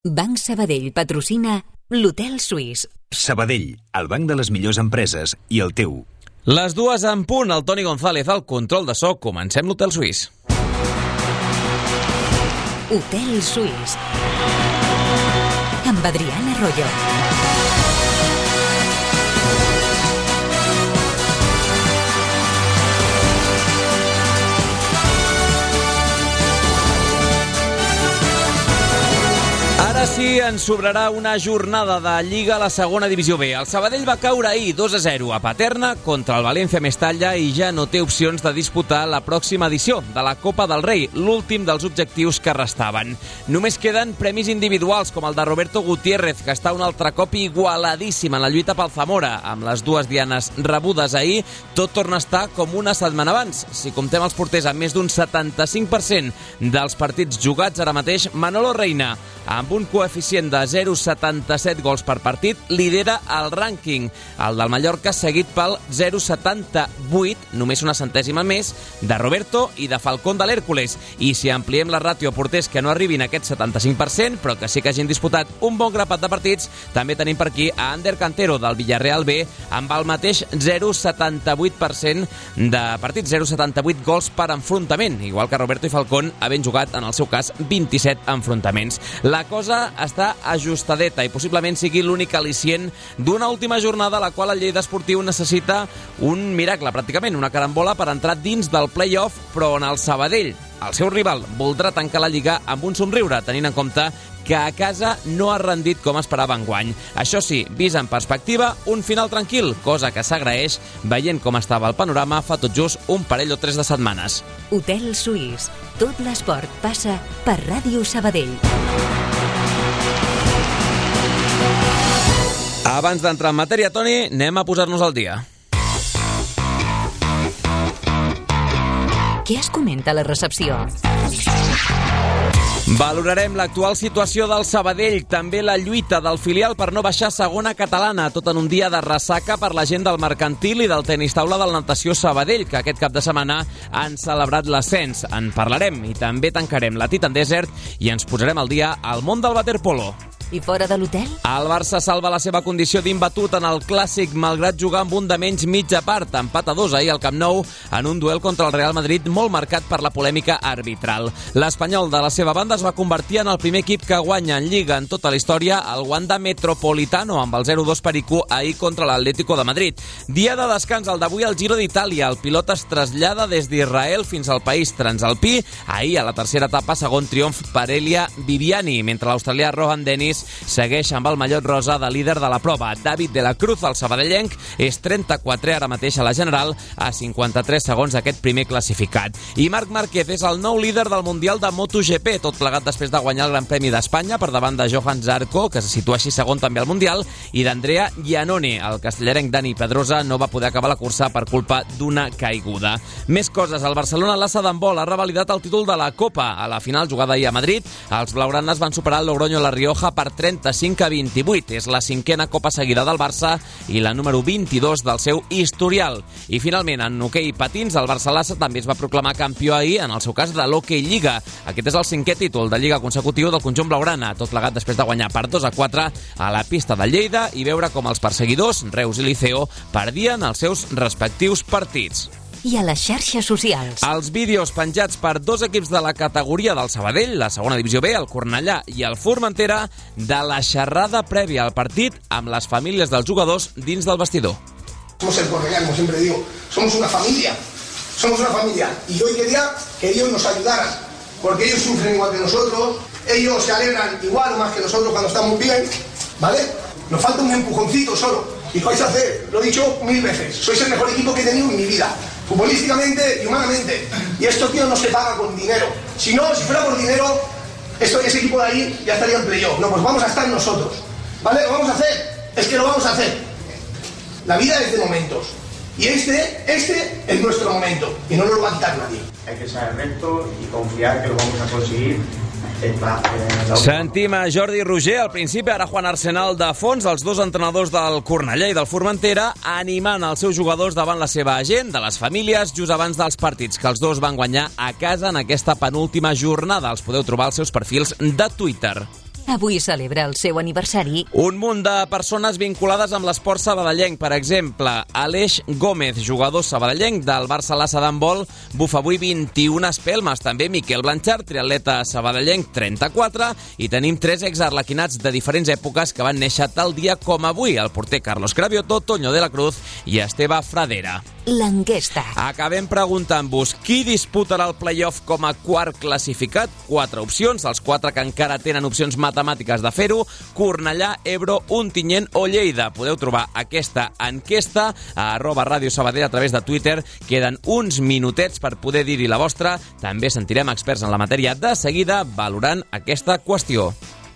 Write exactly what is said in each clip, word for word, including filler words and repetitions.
Banc Sabadell patrocina l'Hotel Suís. Sabadell, el banc de les millors empreses i el teu. Les dues en punt, el Toni González al control de so. Comencem l'Hotel Suís. Hotel Suís. Amb Adriana Arroyo. Ara sí, ens sobrarà una jornada de Lliga a la segona divisió B. El Sabadell va caure ahir dos a zero a Paterna contra el València Mestalla i ja no té opcions de disputar la pròxima edició de la Copa del Rei, l'últim dels objectius que restaven. Només queden premis individuals com el de Roberto Gutiérrez, que està un altre cop igualadíssim en la lluita pel Zamora. Amb les dues dianes rebudes ahir, tot torna a estar com una setmana abans. Si comptem els porters amb més d'un setanta-cinc per cent dels partits jugats ara mateix, Manolo Reina, amb un coeficient de zero coma setanta-set gols per partit, lidera el rànquing. El del Mallorca seguit pel zero coma setanta-vuit, només una centèsima més, de Roberto i de Falcón de l'Hèrcules. I si ampliem la ràtio a porters que no arribin a aquest setanta-cinc per cent, però que sí que hagin disputat un bon grapat de partits, també tenim per aquí a Ander Cantero del Villarreal B amb el mateix zero coma setanta-vuit per cent de partits, zero coma setanta-vuit gols per enfrontament, igual que Roberto i Falcón, havent jugat, en el seu cas, vint-i-set enfrontaments. La cosa està ajustadeta i possiblement sigui l'únic al·licient d'una última jornada a la qual el Lleida Esportiu necessita un miracle, pràcticament, una carambola per entrar dins del play-off, però on el Sabadell, el seu rival, voldrà tancar la Lliga amb un somriure, tenint en compte que a casa no ha rendit com esperava enguany. Això sí, vist en perspectiva, un final tranquil, cosa que s'agraeix veient com estava el panorama fa tot just un parell o tres de setmanes. Hotel Suís. Tot l'esport passa per Ràdio Sabadell. Abans d'entrar en matèria, Toni, anem a posar-nos al dia. Què es comenta a la recepció? Valorarem l'actual situació del Sabadell, també la lluita del filial per no baixar a segona catalana, tot en un dia de ressaca per la gent del mercantil i del tenis taula del Natació Sabadell, que aquest cap de setmana han celebrat l'ascens. En parlarem i també tancarem la Titan Desert i ens posarem al dia al món del waterpolo. I fora de l'hotel? El Barça salva la seva condició d'imbatut en el Clàssic, malgrat jugar amb un de menys mitja part, empat a dos ahir al Camp Nou, en un duel contra el Real Madrid molt marcat per la polèmica arbitral. L'Espanyol, de la seva banda, es va convertir en el primer equip que guanya en Lliga en tota la història el Wanda Metropolitano, amb el zero dos per I Q ahir contra l'Atlético de Madrid. Dia de descans, el d'avui al Giro d'Itàlia. El pilot es trasllada des d'Israel fins al país transalpí. Ahir, a la tercera etapa, segon triomf per Elia Viviani, mentre l'australià Rohan Dennis segueix amb el mallot rosa de líder de la prova. David de la Cruz, el sabadellenc, és trenta-quatrè ara mateix a la general, a cinquanta-tres segons d'aquest primer classificat. I Marc Márquez és el nou líder del Mundial de MotoGP, tot plegat després de guanyar el Gran Premi d'Espanya per davant de Johan Zarco, que se situa així segon també al Mundial, i d'Andrea Iannone. El castellarenc Dani Pedrosa no va poder acabar la cursa per culpa d'una caiguda. Més coses. El Barcelona Lassa d'handbol ha revalidat el títol de la Copa. A la final jugada ahir a Madrid, els blaugranes van superar el Logroño La Rioja per trenta-cinc a vint-i-vuit. És la cinquena copa seguida del Barça i la número vint-i-dos del seu historial. I finalment, en hoquei patins, el Barça-Lassa també es va proclamar campió ahir, en el seu cas, de l'Hockey Lliga. Aquest és el cinquè títol de Lliga consecutiu del conjunt blaugrana, tot plegat després de guanyar per dos a quatre a la pista de Lleida i veure com els perseguidors, Reus i Liceo, perdien els seus respectius partits. I a les xarxes socials. Els vídeos penjats per dos equips de la categoria del Sabadell, la segona divisió B, el Cornellà i el Formentera, de la xerrada prèvia al partit amb les famílies dels jugadors dins del vestidor. Somos el Cornellà, como siempre digo, somos una familia, somos una familia, y hoy quería que ellos nos ayudaran, porque ellos sufren igual que nosotros, ellos se alegran igual o más que nosotros cuando estamos bien, ¿vale? Nos falta un empujoncito solo, y vais a hacer, lo he dicho mil veces, sois el mejor equipo que he tenido en mi vida, futbolísticamente y humanamente, y esto, tío, no se paga con dinero. Si no, si fuera por dinero, esto, ese equipo de ahí ya estaría en playoff. No, pues vamos a estar nosotros, ¿vale? Lo vamos a hacer, es que lo vamos a hacer. La vida es de momentos, y este, este es nuestro momento, y no nos lo va a quitar nadie. Hay que ser recto y confiar que lo vamos a conseguir. Sentim a Jordi Roger al principi, ara Juan Arsenal de fons, els dos entrenadors del Cornellà i del Formentera, animant els seus jugadors davant la seva gent, de les famílies, just abans dels partits, que els dos van guanyar a casa en aquesta penúltima jornada. Els podeu trobar als seus perfils de Twitter. avui celebra el seu aniversari. Un munt de persones vinculades amb l'esport sabadellenc. Per exemple, Aleix Gómez, jugador sabadellenc del Barça Lassa d'handbol, bufa avui vint-i-una espelmes. També Miquel Blanchard, triatleta sabadellenc, trenta-quatre. I tenim tres exarlequinats de diferents èpoques que van néixer tal dia com avui. El porter Carlos Cravioto, Toño de la Cruz i Esteve Fradera. L'enquesta. Acabem preguntant-vos qui disputarà el play-off com a quart classificat. Quatre opcions, els quatre que encara tenen opcions matemàtiques de fer-ho: Cornellà, Ebro, Ontinyent o Lleida. Podeu trobar aquesta enquesta a arroba Ràdio Sabadell a través de Twitter. Queden uns minutets per poder dir-hi la vostra. També sentirem experts en la matèria de seguida valorant aquesta qüestió.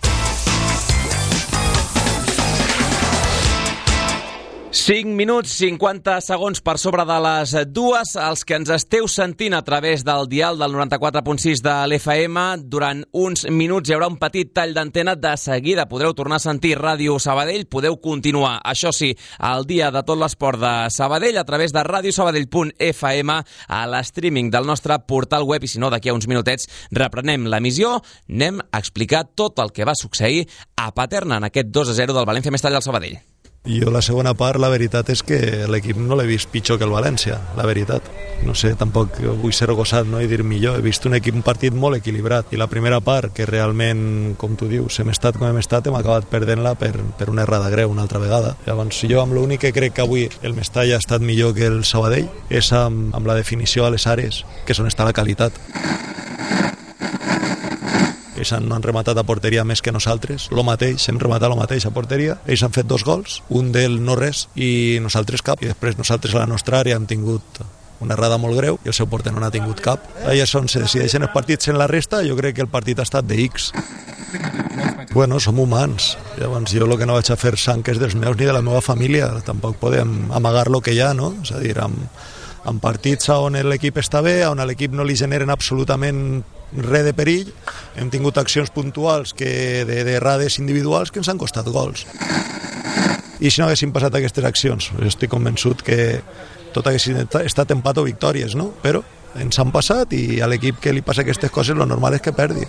cinc minuts, cinquanta segons per sobre de les dues. Els que ens esteu sentint a través del dial del noranta-quatre punt sis de l'F M, durant uns minuts hi haurà un petit tall d'antena. De seguida podreu tornar a sentir Ràdio Sabadell. Podeu continuar, això sí, el dia de tot l'esport de Sabadell a través de radiosabadell punt f m a l'streaming del nostre portal web. I si no, d'aquí a uns minutets reprenem l'emissió. Anem a explicar tot el que va succeir a Paterna en aquest dos a zero del València Mestalla al Sabadell. Jo la segona part, la veritat és que l'equip no l'he vist pitjor que el València, la veritat. No sé, tampoc vull ser rogosat, no? I dir millor. He vist un equip, un partit molt equilibrat. I la primera part, que realment, com tu dius, hem estat com hem estat, hem acabat perdent-la per, per una errada greu una altra vegada. Llavors, jo amb l'únic que crec que avui el Mestalla ha estat millor que el Sabadell és amb, amb la definició a les àrees, que és on està la qualitat. Ells no han rematat a porteria més que nosaltres, lo mateix, hem rematat lo mateix a porteria. Ells han fet dos gols, un del no res i nosaltres cap, i després nosaltres a la nostra àrea hem tingut una errada molt greu i el seu porter no n'ha tingut cap. Allà és on se decideixen els partits. En la resta jo crec que el partit ha estat de X. Bueno, som humans. Llavors jo el que no vaig a fer sang és dels meus ni de la meva família. Tampoc podem amagar lo que hi ha, no? És a dir, amb, amb partits on l'equip està bé, on a l'equip no li generen absolutament res de perill, hem tingut accions puntuals que de, de errades individuals que ens han costat gols. I si no haguessin passat aquestes accions, estic convençut que tot haguessin estat empat o victòries, no? Però ens han passat i a l'equip que li passa aquestes coses lo normal és que perdi.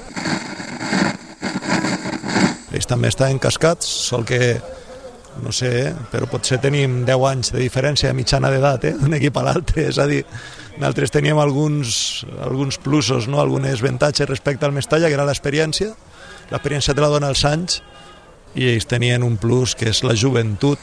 Ells també estan encascats, sol que no sé, però potser tenim deu anys de diferència de mitjana d'edat, eh? d'un equip a l'altre, és a dir, nosaltres teníem alguns, alguns plusos, no? Algunes avantatges respecte al Mestalla, que era l'experiència. L'experiència te la dona els anys i ells tenien un plus que és la joventut.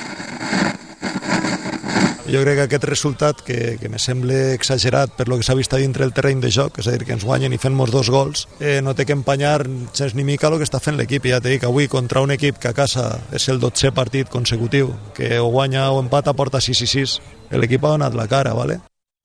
Jo crec que aquest resultat, que, que me sembla exagerat per lo que s'ha vist a dintre el terreny de joc, és a dir, que ens guanyen i fem-nos dos gols, eh, no té que empanyar gens ni mica el que està fent l'equip. Ja t'he dit que avui contra un equip que a casa és el dotzè partit consecutiu, que o guanya o empata porta sis i sis. L'equip ha donat la cara, ¿vale?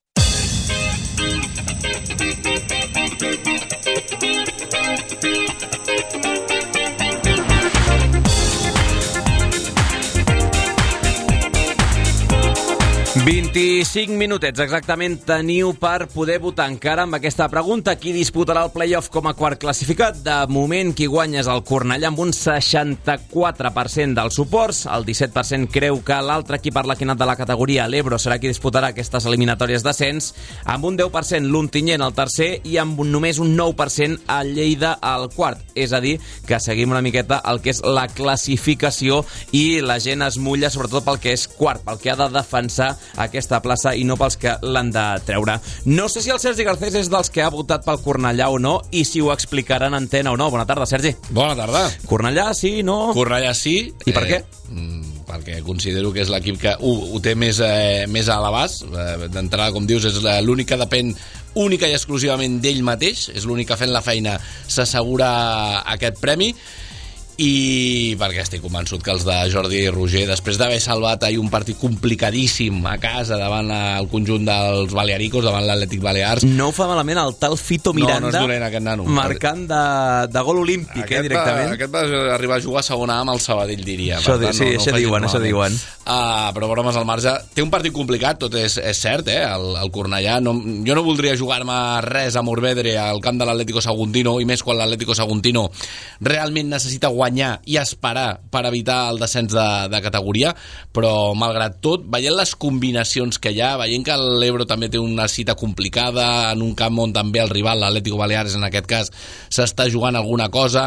vint-i-cinc minutets exactament teniu per poder votar encara amb aquesta pregunta. Qui disputarà el play-off com a quart classificat? De moment, qui guanya és el Cornellà amb un seixanta-quatre per cent dels suports. El disset per cent creu que l'altre equip arlequinat de la categoria, l'Ebro, serà qui disputarà aquestes eliminatòries d'ascens. Amb un deu per cent l'Ontinyent al tercer i amb només un nou per cent el Lleida al quart. És a dir, que seguim una miqueta el que és la classificació i la gent es mulla sobretot pel que és quart, pel que ha de defensar aquesta plaça i no pels que l'han de treure. No sé si el Sergi Garcés és dels que ha votat pel Cornellà o no i si ho explicarà en antena o no. Bona tarda, Sergi. Bona tarda. Cornellà sí, no? Cornellà sí. I per eh, què? Perquè considero que és l'equip que ho, ho té més, eh, més a l'abast. Eh, D'entrada, com dius, és l'únic que depèn única i exclusivament d'ell mateix. És l'únic que fent la feina s'assegura aquest premi. I perquè estic convençut que els de Jordi Roger, després d'haver salvat ahir un partit complicadíssim a casa davant el conjunt dels Balearicos, davant l'Atlètic Balears, no ho fa malament el tal Fito Miranda, no, no és dolent, aquest nano, marcant de, de gol olímpic, aquest, eh, directament. Va, aquest va arribar a jugar a segona A amb el Sabadell, diria. Això, per tant, sí, no, no això diuen, això diuen. Uh, però bromes al marge, té un partit complicat, tot és, és cert, eh? el, el Cornellà. No, jo no voldria jugar-me res a Morvedre al camp de l'Atlético Saguntino, i més quan l'Atlético Saguntino realment necessita guanyar i esperar per evitar el descens de, de categoria, però malgrat tot, veient les combinacions que hi ha, veient que l'Ebro també té una cita complicada en un camp on també el rival, l'Atlético Baleares en aquest cas, s'està jugant alguna cosa,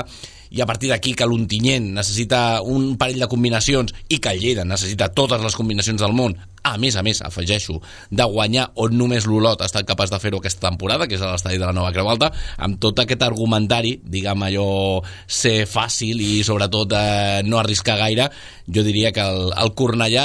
i a partir d'aquí que l'Ontinyent necessita un parell de combinacions i que el Lleida necessita totes les combinacions del món, a més a més, afegeixo, de guanyar on només l'Olot ha estat capaç de fer-ho aquesta temporada, que és a l'estadi de la Nova Creu Alta, amb tot aquest argumentari, diguem allò, ser fàcil i sobretot eh, no arriscar gaire, jo diria que el, el Cornellà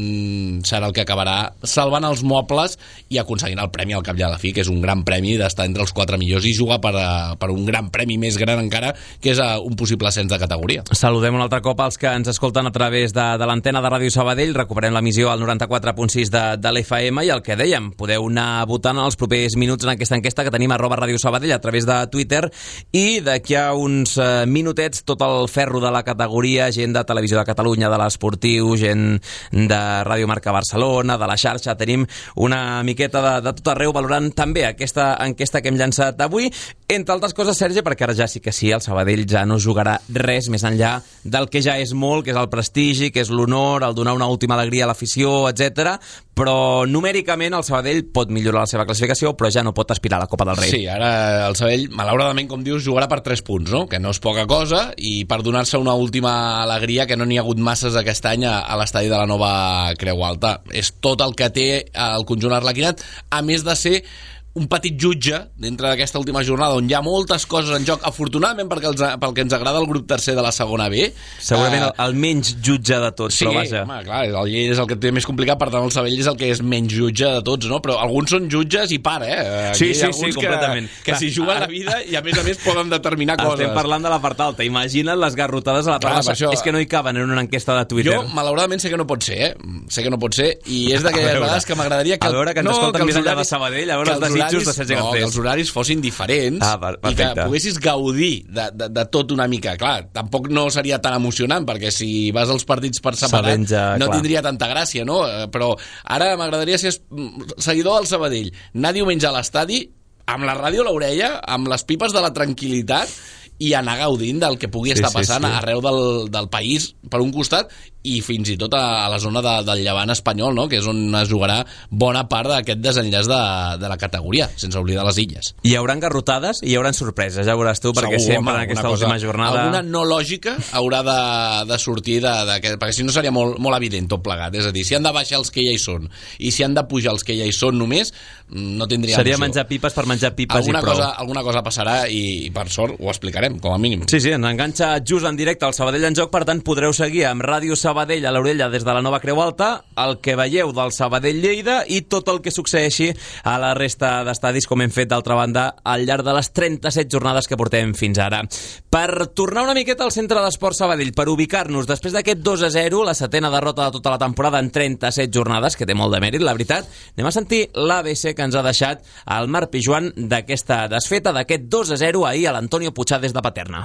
mm, serà el que acabarà salvant els mobles i aconseguint el premi al cap i a la fi, que és un gran premi d'estar entre els quatre millors i jugar per, a, per un gran premi més gran encara, que és a un possible ascens de categoria. Saludem un altre cop als que ens escolten a través de, de l'antena de Ràdio Sabadell. Recuperem l'emissió al noranta-quatre punt sis de, de l'F M i el que dèiem, podeu anar votant en els propers minuts en aquesta enquesta que tenim a arroba Ràdio Sabadell a través de Twitter, i d'aquí a uns eh, minutets tot el ferro de la categoria, gent de Televisió de Catalunya, de l'Esportiu, gent de Ràdio Marca Barcelona, de la xarxa, tenim una miqueta de, de tot arreu valorant també aquesta enquesta que hem llançat avui, entre altres coses, Sergi, perquè ara ja sí que sí, el Sabadell ja no jugarà res més enllà del que ja és molt, que és el prestigi, que és l'honor, el donar una última alegria a l'afició, etcètera. Però numèricament el Sabadell pot millorar la seva classificació, però ja no pot aspirar a la Copa del Rei. Sí, ara el Sabadell, malauradament, com dius, jugarà per tres punts, no? Que no és poca cosa, i per donar-se una última alegria que no n'hi ha hagut masses aquest any a, a l'estadi de la Nova Creu Alta. És tot el que té el conjunt arlequinat, a més de ser un petit jutge dintre d'aquesta última jornada on hi ha moltes coses en joc, afortunadament perquè els, pel que ens agrada el grup tercer de la segona B. Segurament uh, el, el menys jutge de tots, sí, però vaja. Home, clar, el Lleida és el que té més complicat, per tant el Sabadell és el que és menys jutge de tots, no? Però alguns són jutges i para, eh? Aquí sí, sí, sí, completament. Que, que s'hi juguen la vida i a més a més poden determinar coses. Estem parlant de la part alta, imagina't les garrotades a la part baixa. Això... És que no hi caben en una enquesta de Twitter. Jo, malauradament, sé que no pot ser, eh? Sé que no pot ser, i és d'aquelles vegades que m'agradaria que... A veure, que ens no, escolten més enllà de Sabadell, a veure els desitjos de Sergi Garcés. Que els horaris fossin diferents, ah, i que poguessis gaudir de, de, de tot una mica. Clar, tampoc no seria tan emocionant, perquè si vas als partits per separat ja, no clar. Tindria tanta gràcia, no? Però ara m'agradaria ser seguidor del Sabadell, anar diumenge a l'estadi amb la ràdio a l'orella, amb les pipes de la tranquil·litat, i anar gaudint del que pugui sí, estar passant sí, sí. arreu del, del país, per un costat, i fins i tot a, a la zona de, del Llevant espanyol, no? Que és on es jugarà bona part d'aquest desenllaç de, de la categoria, sense oblidar les illes. Hi haurà garrotades i hi haurà sorpreses, ja veuràs tu, perquè segur, sempre home, en aquesta cosa, última jornada... Alguna no lògica haurà de, de sortir, de, de, de, perquè si no seria molt, molt evident tot plegat. És a dir, si han de baixar els que ja hi són i si han de pujar els que ja hi són només, no tindria seria emoció. Menjar pipes per menjar pipes alguna i prou. Cosa, alguna cosa passarà i, i per sort ho explicarem, com a mínim. Sí, sí, ens enganxa just en directe al Sabadell en joc, per tant podreu seguir amb Ràdio Sabadell a l'orella des de la Nova Creu Alta el que veieu del Sabadell Lleida i tot el que succeeixi a la resta d'estadis, com hem fet d'altra banda al llarg de les trenta-set jornades que portem fins ara. Per tornar una miqueta al centre d'esport Sabadell, per ubicar-nos després d'aquest dos a zero, la setena derrota de tota la temporada en trenta-set jornades, que té molt de mèrit, la veritat, anem a sentir l'A B C que ens ha deixat el Marc Pijuan d'aquesta desfeta, d'aquest dos a zero ahir a l'Antonio Puigà des de Paterna.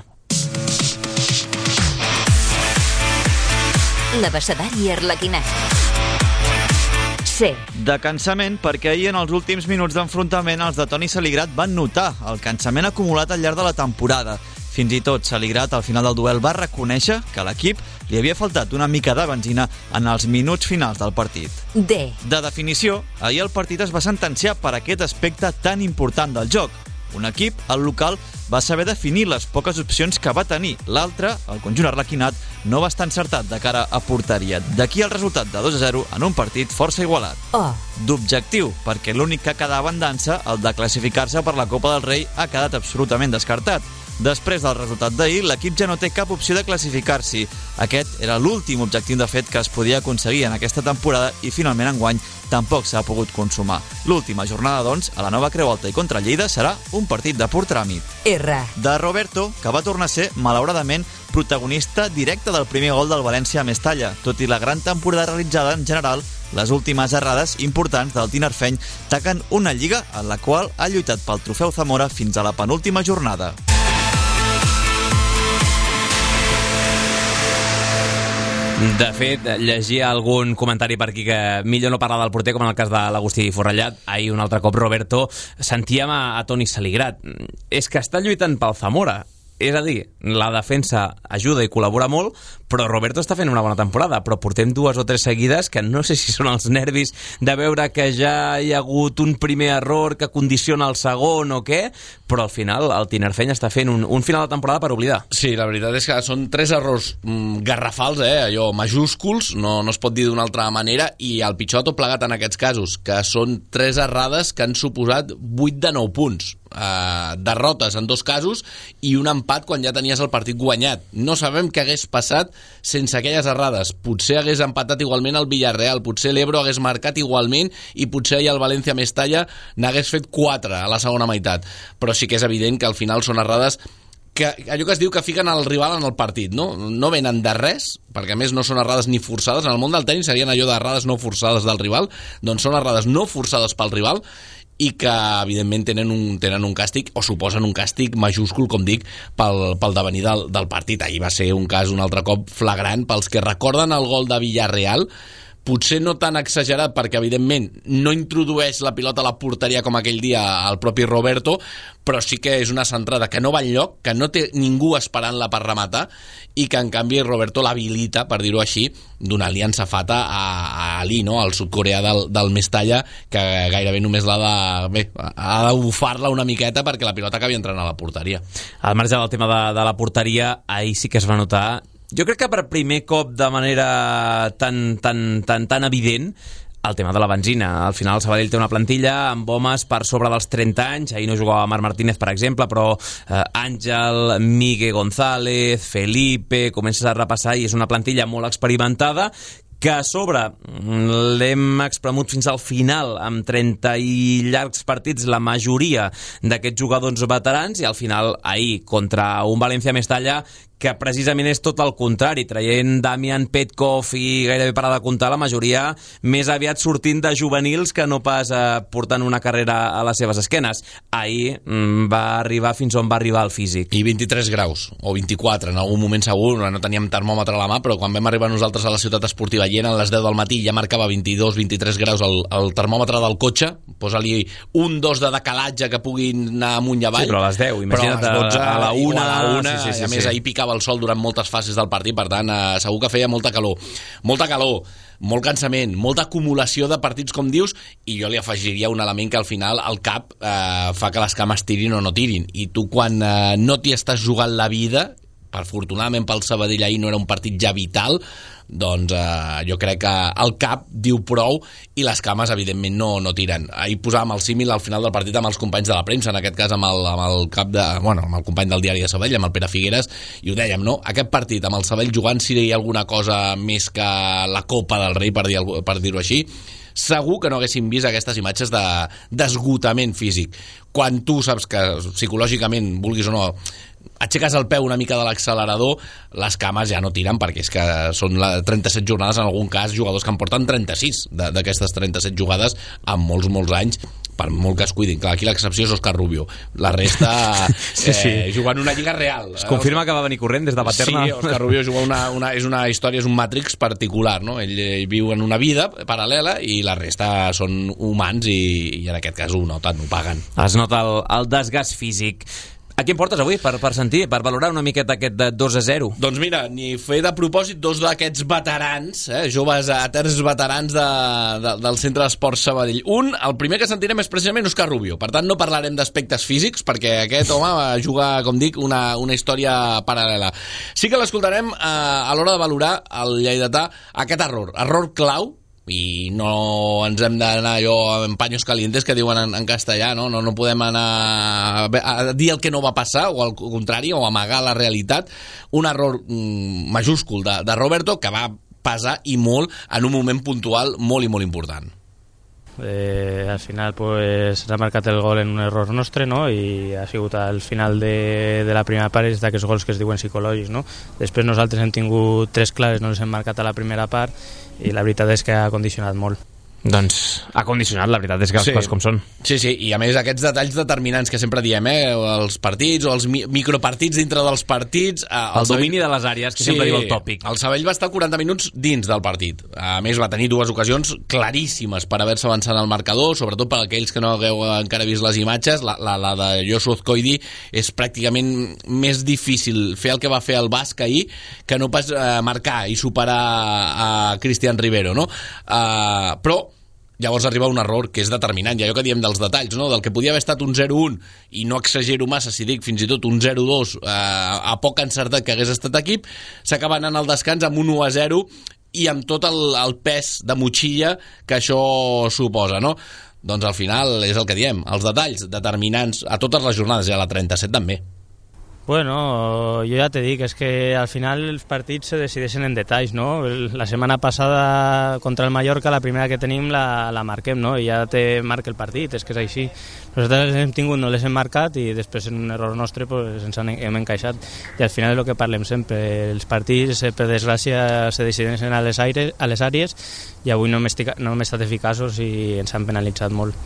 L'abecedari arlequinat. C. De cansament, perquè ahir en els últims minuts d'enfrontament els de Toni Saligrat van notar el cansament acumulat al llarg de la temporada. Fins i tot Saligrat al final del duel va reconèixer que a l'equip li havia faltat una mica de benzina en els minuts finals del partit. D. De definició, ahir el partit es va sentenciar per aquest aspecte tan important del joc. Un equip, el local, va saber definir les poques opcions que va tenir. L'altre, el conjunt arlequinat, no va estar encertat de cara a porteria. D'aquí el resultat de dos a zero en un partit força igualat. Oh. D'objectiu, perquè l'únic que quedava en dansa, el de classificar-se per la Copa del Rei, ha quedat absolutament descartat. Després del resultat d'ahir, l'equip ja no té cap opció de classificar-s'hi. Aquest era l'últim objectiu de fet que es podia aconseguir en aquesta temporada i finalment enguany tampoc s'ha pogut consumar. L'última jornada, doncs, a la Nova Creu Alta i contra Lleida serà un partit de pur tràmit. R. De Roberto, que va tornar a ser, malauradament, protagonista directe del primer gol del València a Mestalla. Tot i la gran temporada realitzada en general, les últimes errades importants del tinerfeny taquen una lliga en la qual ha lluitat pel trofeu Zamora fins a la penúltima jornada. De fet, llegia algun comentari per aquí que millor no parlar del porter, com en el cas de l'Agustí Forrellat. Ahir, un altre cop, Roberto, sentíem a, a Toni Saligrat. És que està lluitant pel Zamora. És a dir, la defensa ajuda i col·labora molt, però Roberto està fent una bona temporada, però portem dues o tres seguides que no sé si són els nervis de veure que ja hi ha hagut un primer error que condiciona el segon o què, però al final el Tinerfeny està fent un, un final de temporada per oblidar. Sí, la veritat és que són tres errors mm, garrafals, eh, allò majúsculs, no, no es pot dir d'una altra manera, i el pitjor tot plegat en aquests casos, que són tres errades que han suposat vuit de nou punts. Uh, derrotes en dos casos i un empat quan ja tenies el partit guanyat. No sabem què hagués passat sense aquelles errades. Potser hagués empatat igualment el Villarreal, potser l'Ebro hagués marcat igualment i potser el València Mestalla n'hagués fet quatre a la segona meitat. Però sí que és evident que al final són errades que allò que es diu que fiquen el rival en el partit, no? No venen de res, perquè a més no són errades ni forçades. En el món del tenis serien allò d'errades no forçades del rival, doncs són errades no forçades pel rival i que evidentment tenen un, tenen un càstig o suposen un càstig majúscul, com dic, pel, pel devenir del, del partit. Ahir va ser un cas un altre cop flagrant pels que recorden el gol de Villarreal, potser no tan exagerat perquè evidentment no introdueix la pilota a la porteria com aquell dia el propi Roberto, però sí que és una centrada que no va enlloc, que no té ningú esperant-la per rematar i que en canvi Roberto l'habilita, per dir-ho així, donant-li ensafata a, a Ali, no? Al sudcoreà del, del Mestalla, que gairebé només l'ha de, bé, ha de bufar-la una miqueta perquè la pilota acabi entrant a la porteria. Al marge del tema de, de la porteria, ahir sí que es va notar, jo crec que per primer cop de manera tan, tan, tan, tan evident, el tema de la benzina. Al final el Sabadell té una plantilla amb homes per sobre dels trenta anys, ahir no jugava Marc Martínez, per exemple, però eh, Àngel, Miguel González, Felipe, comences a repassar i és una plantilla molt experimentada que a sobre l'hem expremut fins al final amb trenta i llargs partits la majoria d'aquests jugadors veterans i al final ahir contra un València Mestalla que precisament és tot el contrari, traient Damian Petkov i gairebé parar de comptar la majoria més aviat sortint de juvenils que no pas eh, portant una carrera a les seves esquenes. Ahir mm, va arribar fins on va arribar el físic. I vint-i-tres graus, o vint-i-quatre, en algun moment segur, no teníem termòmetre a la mà, però quan vam arribar nosaltres a la ciutat esportiva Llena a les deu del matí ja marcava vint-i-dos vint-i-tres graus el, el termòmetre del cotxe, posa-li un dos de decalatge que puguin anar amunt i avall. Sí, però a les deu, imagina't, a, dotze, a la una, a la una sí, sí, sí, a més sí. ahir picava el sol durant moltes fases del partit, per tant eh, segur que feia molta calor molta calor, molt cansament, molta acumulació de partits, com dius, i jo li afegiria un element que al final el cap eh, fa que les cames tirin o no tirin, i tu quan eh, no t'hi estàs jugant la vida, afortunadament pel Sabadell ahir no era un partit ja vital, doncs eh, jo crec que el cap diu prou i les cames evidentment no, no tiren. Ahir posàvem el símil al final del partit amb els companys de la premsa, en aquest cas amb el, amb el cap de, bueno, amb el company del diari de Sabadell, amb el Pere Figueres, i ho dèiem, no? Aquest partit amb el Sabadell jugant si hi ha alguna cosa més que la Copa del Rei, per, dir, per dir-ho així, segur que no haguéssim vist aquestes imatges de, d'esgotament físic. Quan tu saps que psicològicament, vulguis o no, aixeques el peu una mica de l'accelerador, les cames ja no tiren, perquè és que són la trenta-set jornades, en algun cas jugadors que en porten trenta-sis d'aquestes trenta-set jugades amb molts, molts anys, per molt que es cuidin. Clar, aquí l'excepció és Òscar Rubio, la resta sí, sí. Eh, jugant una lliga real. Es confirma que va venir corrent des de Paterna. Sí, Òscar Rubio juga una, una, és una història, és un Matrix particular, no? Ell, ell viu en una vida paral·lela i la resta són humans i, i en aquest cas ho noten, ho paguen. Es nota el, el desgast físic. A qui em portes avui per, per sentir, per valorar una miqueta aquest de dos a zero? Doncs mira, ni fer de propòsit dos d'aquests veterans, eh, joves eterns veterans de, de, del Centre d'Esports Sabadell. Un, el primer que sentirem és precisament Òscar Rubio, per tant no parlarem d'aspectes físics, perquè aquest home va jugar, com dic, una, una història paral·lela. Sí que l'escoltarem eh, a l'hora de valorar el lleidatà aquest error, error clau, i no ens hem d'anar allò en paños calientes que diuen en, en castellà, no? No, no podem anar a, a dir el que no va passar o al contrari, o amagar la realitat. Un error mm, majúscul de, de Roberto que va pesar i molt en un moment puntual molt i molt important. Eh, al final pues ha marcat el gol en un error nostre, no? I ha sigut al final de, de la primera part és d'aquests gols que es diuen psicològics, no? Després nosaltres hem tingut tres clares, no les hem marcat a la primera part i la veritat és que ha condicionat molt. Doncs ha condicionat, la veritat és que les Sí. coses com són. Sí, sí, i a més aquests detalls determinants que sempre diem, eh, els partits o els mi micropartits dintre dels partits... Eh, el, el domini de les àrees, que sí, sempre diu el tòpic. El Sabadell va estar quaranta minuts dins del partit. A més, va tenir dues ocasions claríssimes per haver-se avançat al marcador, sobretot per aquells que no hagueu encara vist les imatges. La, la, la de Joshua Azcóithi és pràcticament més difícil fer el que va fer el basc ahir que no pas eh, marcar i superar a Cristian Rivero, no? Eh, però llavors arriba un error que és determinant, i allò que diem dels detalls, no? Del que podia haver estat un zero un, i no exagero massa si dic fins i tot un zero dos eh, a poc encertat que hagués estat equip, s'acaba anant al descans amb un u a zero i amb tot el, el pes de motxilla que això suposa, no? Doncs al final és el que diem, els detalls determinants a totes les jornades, i a la trenta-set també. Bueno, yo ya te digo, es que al final els partits se decideixen en detalls, no? La setmana passada contra el Mallorca, la primera que tenim la, la marquem, no? I ja te marca el partit, és que és així. Nosaltres les hem tingut, no les hem marcat, i després en un error nostre pues, ens han, hem encaixat. I al final és el que parlem sempre, els partits, per desgràcia, se decideixen a les, aires, a les àrees, i avui no hem, estic, no hem estat eficaços i ens han penalitzat molt.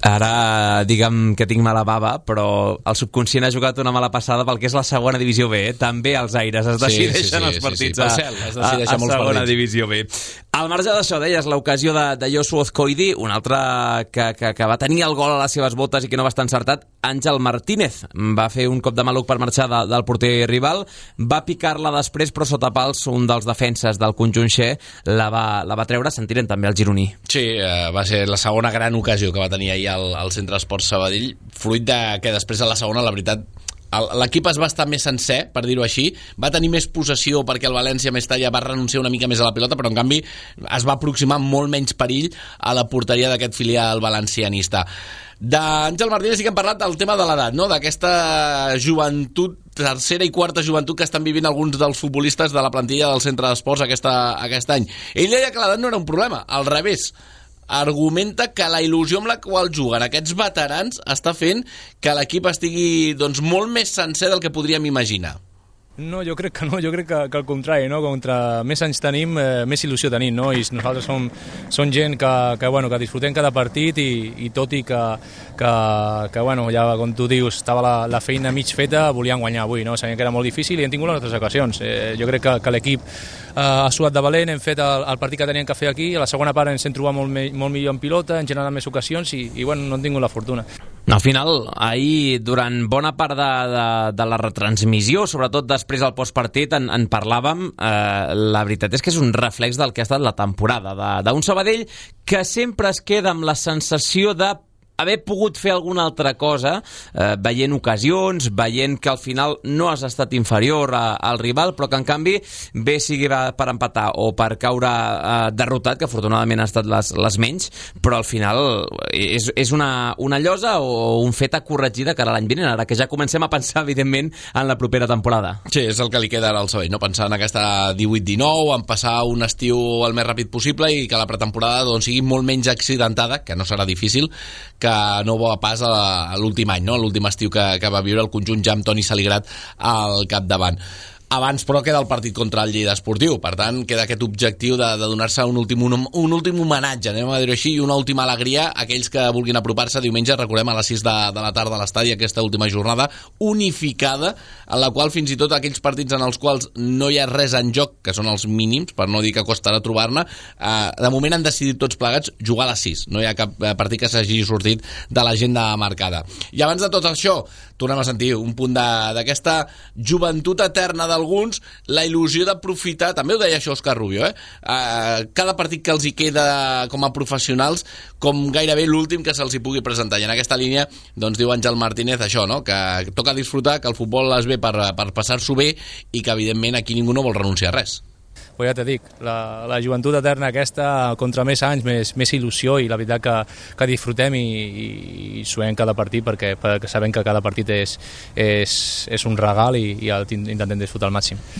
Ara, digue'm que tinc mala bava, però el subconscient ha jugat una mala passada pel que és la segona divisió B, eh? També als aires es decideixen sí, sí, sí, els partits sí, sí. Cel, es decideixen a, a segona partits. Divisió B. Al marge d'això, deies, l'ocasió de, de Joshua Azcóithi, un altre que, que, que va tenir el gol a les seves botes i que no va estar encertat, Àngel Martínez. Va fer un cop de maluc per marxar de, del porter rival, va picar-la després, però sota pals un dels defenses del conjunt xe la va, la va treure, sentirem també el gironí. Sí, eh, va ser la segona gran ocasió que va tenir ahir al, al Centre Esports Sabadell, fruit de que després de la segona, la veritat, l'equip es va estar més sencer, per dir-ho així, va tenir més possessió perquè el València Mestalla va renunciar una mica més a la pilota, però en canvi es va aproximar molt menys perill a la porteria d'aquest filial valencianista. D'Àngel Martínez sí que hem parlat del tema de l'edat, no? D'aquesta joventut, tercera i quarta joventut que estan vivint alguns dels futbolistes de la plantilla del Centre d'Esports aquesta, aquest any. Ell deia que l'edat no era un problema, al revés. Argumenta que la il·lusió amb la qual juguen aquests veterans està fent que l'equip estigui doncs, molt més sencer del que podríem imaginar. No, jo crec que no, jo crec que, que al contrari, no? Contra més anys tenim, eh, més il·lusió tenim, no? I nosaltres som, som gent que, que, bueno, que disfrutem cada partit i, i tot i que, que, que bueno, ja com tu dius, estava la, la feina mig feta, volíem guanyar avui, no? Sabíem que era molt difícil i hem tingut les nostres ocasions. Eh, jo crec que, que l'equip eh, ha suat de valent, hem fet el, el partit que teníem que fer aquí, a la segona part ens hem trobat molt, me, molt millor en pilota, hem generat més ocasions i, i bueno, no hem tingut la fortuna. Al final, ahir, durant bona part de, de, de la retransmissió, sobretot després del postpartit, en, en parlàvem, eh, la veritat és que és un reflex del que ha estat la temporada, d'un Sabadell que sempre es queda amb la sensació de haver pogut fer alguna altra cosa, eh, veient ocasions, veient que al final no has estat inferior a, al rival, però que en canvi bé sigui per empatar o per caure eh, derrotat, que afortunadament han estat les, les menys, però al final és, és una, una llosa o un fet a corregir de cara a l'any vinent, ara que ja comencem a pensar, evidentment, en la propera temporada. Sí, és el que li queda ara al Sabadell, no? Pensar en aquesta divuit dinou, en passar un estiu el més ràpid possible i que la pretemporada doncs, sigui molt menys accidentada, que no serà difícil, que no va pas a, a l'últim any, no? L'últim estiu que, que va viure el conjunt ja amb Toni Saligrat al capdavant. Abans, però, queda el partit contra el Lleida Esportiu. Per tant, queda aquest objectiu de, de donar-se un últim, un, un últim homenatge, anem a dir-ho així, i una última alegria a aquells que vulguin apropar-se diumenge, recordem, a les sis de, de la tarda a l'estadi, aquesta última jornada unificada, en la qual fins i tot aquells partits en els quals no hi ha res en joc, que són els mínims, per no dir que costarà trobar-ne, eh, de moment han decidit tots plegats jugar a les sis. No hi ha cap partit que s'hagi sortit de l'agenda marcada. I abans de tot això, tornem a sentir un punt d'aquesta joventut eterna d'alguns, la il·lusió d'aprofitar, també ho deia això Òscar Rubio, eh? Uh, cada partit que els hi queda com a professionals, com gairebé l'últim que se'ls hi pugui presentar. I en aquesta línia, doncs diu Àngel Martínez això, no? Que toca disfrutar, que el futbol es ve per, per passar-s'ho bé i que evidentment aquí ningú no vol renunciar a res. Pues ja te dic, la, la joventut eterna aquesta, contra més anys, més, més il·lusió, i la veritat que, que disfrutem i, i, i suem cada partit perquè, perquè sabem que cada partit és, és, és un regal i, i el intentem disfrutar al màxim.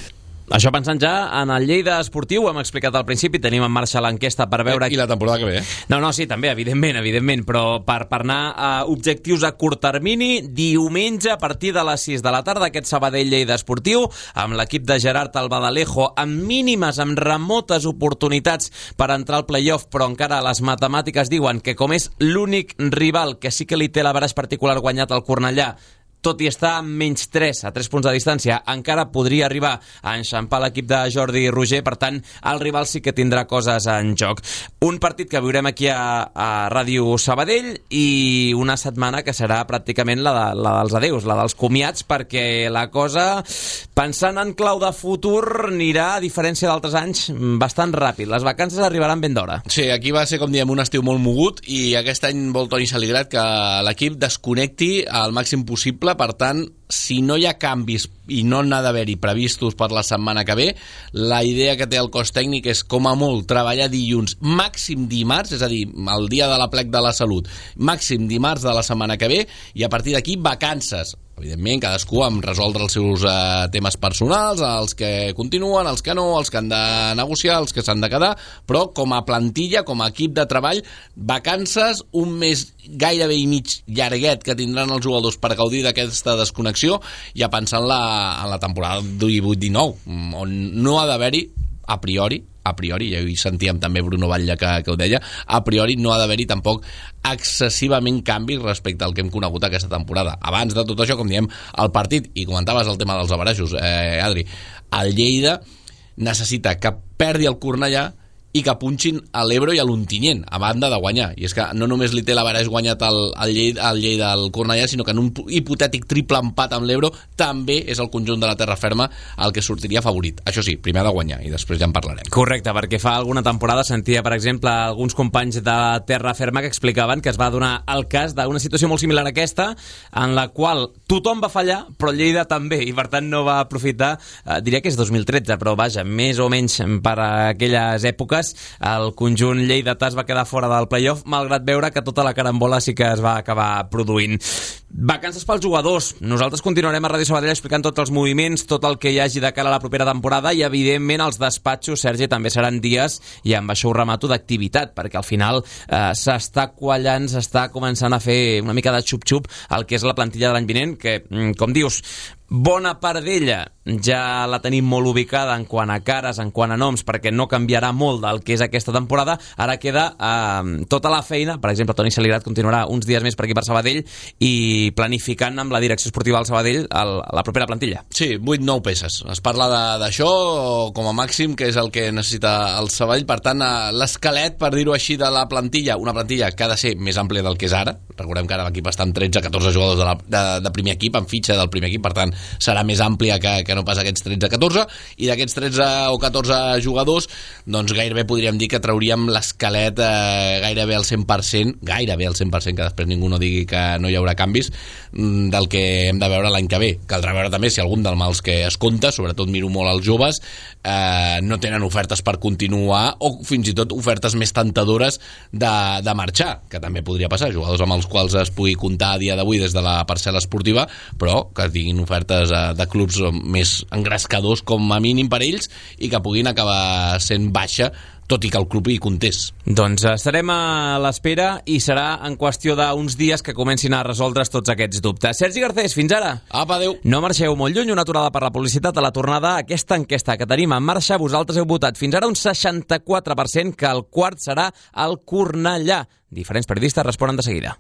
Això pensant ja en el Lleida esportiu, ho hem explicat al principi, tenim en marxa l'enquesta per veure... I la temporada que ve, eh? No, no, sí, també, evidentment, evidentment, però per, per anar a objectius a curt termini, diumenge a partir de les sis de la tarda, aquest Sabadell Lleida esportiu, amb l'equip de Gerard Albadalejo, amb mínimes, amb remotes oportunitats per entrar al playoff, però encara les matemàtiques diuen que com és l'únic rival que sí que li té l'averaix particular guanyat al Cornellà, tot i estar a menys tres, a tres punts de distància, encara podria arribar a enxampar l'equip de Jordi Roger, per tant, el rival sí que tindrà coses en joc. Un partit que viurem aquí a, a Ràdio Sabadell i una setmana que serà pràcticament la, de, la dels adeus, la dels comiats, perquè la cosa, pensant en clau de futur, anirà, a diferència d'altres anys, bastant ràpid. Les vacances arribaran ben d'hora. Sí, aquí va ser, com diem, un estiu molt mogut i aquest any vol Toni Saligrat que l'equip desconnecti al màxim possible. Per tant, si no hi ha canvis i no n'ha d'haver-hi previstos per la setmana que ve, la idea que té el cos tècnic és, com a molt, treballar dilluns, màxim dimarts, és a dir, el dia de l'aplec de la salut, màxim dimarts de la setmana que ve, i a partir d'aquí vacances. Evidentment, cadascú amb resoldre els seus eh, temes personals, els que continuen, els que no, els que han de negociar, els que s'han de quedar, però com a plantilla, com a equip de treball, vacances, un mes gairebé i mig llarguet que tindran els jugadors per gaudir d'aquesta desconnexió, ja pensant la, en la temporada divuit dinou, on no ha d'haver-hi, a priori, a priori, ja hi sentíem també Bruno Batlle que, que ho deia, a priori no ha d'haver-hi tampoc excessivament canvis respecte al que hem conegut aquesta temporada. Abans de tot això, com diem, el partit, i comentaves el tema dels averajos, eh, Adri, el Lleida necessita que perdi el Cornellà i que punxin a l'Ebro i a l'Ontinyent, a banda de guanyar. I és que no només li té l'averaix guanyat al, al Lleida, al Lleida al Cornellà, sinó que en un hipotètic triple empat amb l'Ebro també és el conjunt de la terra ferma el que sortiria favorit. Això sí, primer ha de guanyar i després ja en parlarem. Correcte, perquè fa alguna temporada sentia, per exemple, alguns companys de terra ferma que explicaven que es va donar el cas d'una situació molt similar a aquesta, en la qual tothom va fallar, però Lleida també, i per tant no va aprofitar, eh, diria que és dos mil tretze, però vaja, més o menys per aquelles èpoques, el conjunt lleidatà es va quedar fora del playoff, malgrat veure que tota la carambola sí que es va acabar produint. Vacances pels jugadors. Nosaltres continuarem a Ràdio Sabadell explicant tots els moviments, tot el que hi hagi de cara a la propera temporada, i evidentment els despatxos, Sergi, també seran dies, i amb això ho remato, d'activitat, perquè al final eh, s'està quallant, s'està començant a fer una mica de xup-xup el que és la plantilla de l'any vinent, que, com dius, bona part d'ella ja la tenim molt ubicada en quant a cares, en quant a noms, perquè no canviarà molt del que és aquesta temporada. Ara queda eh, tota la feina. Per exemple, Toni Saligrat continuarà uns dies més per aquí per Sabadell i planificant amb la direcció esportiva del Sabadell el, la propera plantilla. Sí, vuit nou peces. Es parla d'això com a màxim, que és el que necessita el Sabadell. Per tant, l'esquelet, per dir-ho així, de la plantilla, una plantilla que ha de ser més àmplia del que és ara. Recordem que ara l'equip està amb tretze catorze jugadors de, la, de, de primer equip, en fitxa del primer equip, per tant serà més àmplia que, que no pas aquests tretze catorze, i d'aquests tretze o catorze jugadors, doncs gairebé podríem dir que trauríem l'esquelet eh, gairebé al cent per cent, gairebé al cent per cent, que després ningú no digui que no hi haurà canvis, del que hem de veure l'any que ve. Caldrà veure també si algun dels mals que es compta, sobretot miro molt als joves, eh, no tenen ofertes per continuar, o fins i tot ofertes més tentadores de, de marxar, que també podria passar, jugadors amb els quals es pugui comptar a dia d'avui des de la parcel·la esportiva, però que tinguin ofertes eh, de clubs més engrescadors com a mínim per ells i que puguin acabar sent baixa, tot i que el club hi comptés. Doncs estarem a l'espera i serà en qüestió d'uns dies que comencin a resoldre's tots aquests dubtes. Sergi Garcés, fins ara. Apa, adéu. No marxeu molt lluny, una aturada per la publicitat a la tornada. Aquesta enquesta que tenim en marxa, vosaltres heu votat fins ara un seixanta-quatre per cent que el quart serà el Cornellà. Diferents periodistes responen de seguida.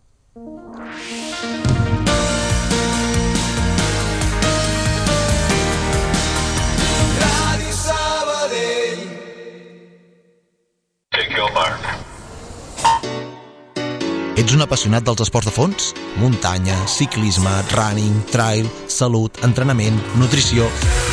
Ets un apassionat dels esports de fons? Muntanya, ciclisme, running, trail, salut, entrenament, nutrició...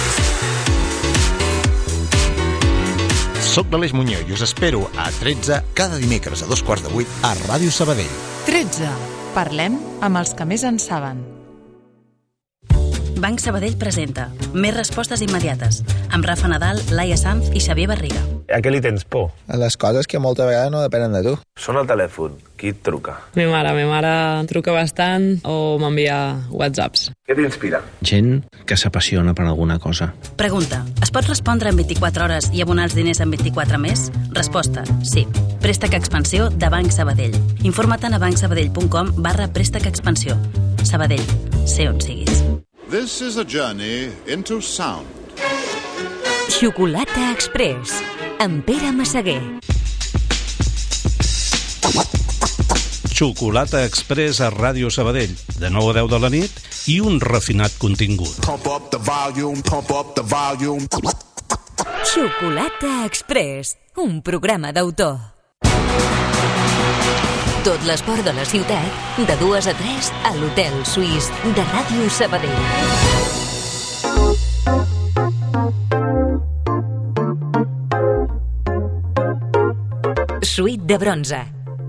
Soc l'Aleix Muñoz i us espero a tretze cada dimecres a dos quarts de vuit a Ràdio Sabadell. tretze. Parlem amb els que més en saben. Banc Sabadell presenta Més respostes immediates, amb Rafa Nadal, Laia Sanz i Xavier Barriga. A què li tens por? A les coses que molta vegada no depenen de tu. Sona el telèfon. Qui et truca? Mi mare. Mi mare truca bastant o m'envia whatsapps. Què t'inspira? Gent que s'apassiona per alguna cosa. Pregunta. Es pot respondre en vint-i-quatre hores i abonar els diners en vint-i-quatre més? Resposta. Sí. Préstec Expansió de Banc Sabadell. Informa't a bancsabadell.com barra préstec expansió. Sabadell. Sé on siguis. This is a journey into sound. Xocolata Express, amb Pere Massaguer. Xocolata Express a Ràdio Sabadell, de nou a deu de la nit, i un refinat contingut. Pump up the volume, pump up the volume. Xocolata Express, un programa d'autor. Tot l'esport de la ciutat, de dues a tres, a l'Hotel Suís de Ràdio Sabadell. Suite de bronze.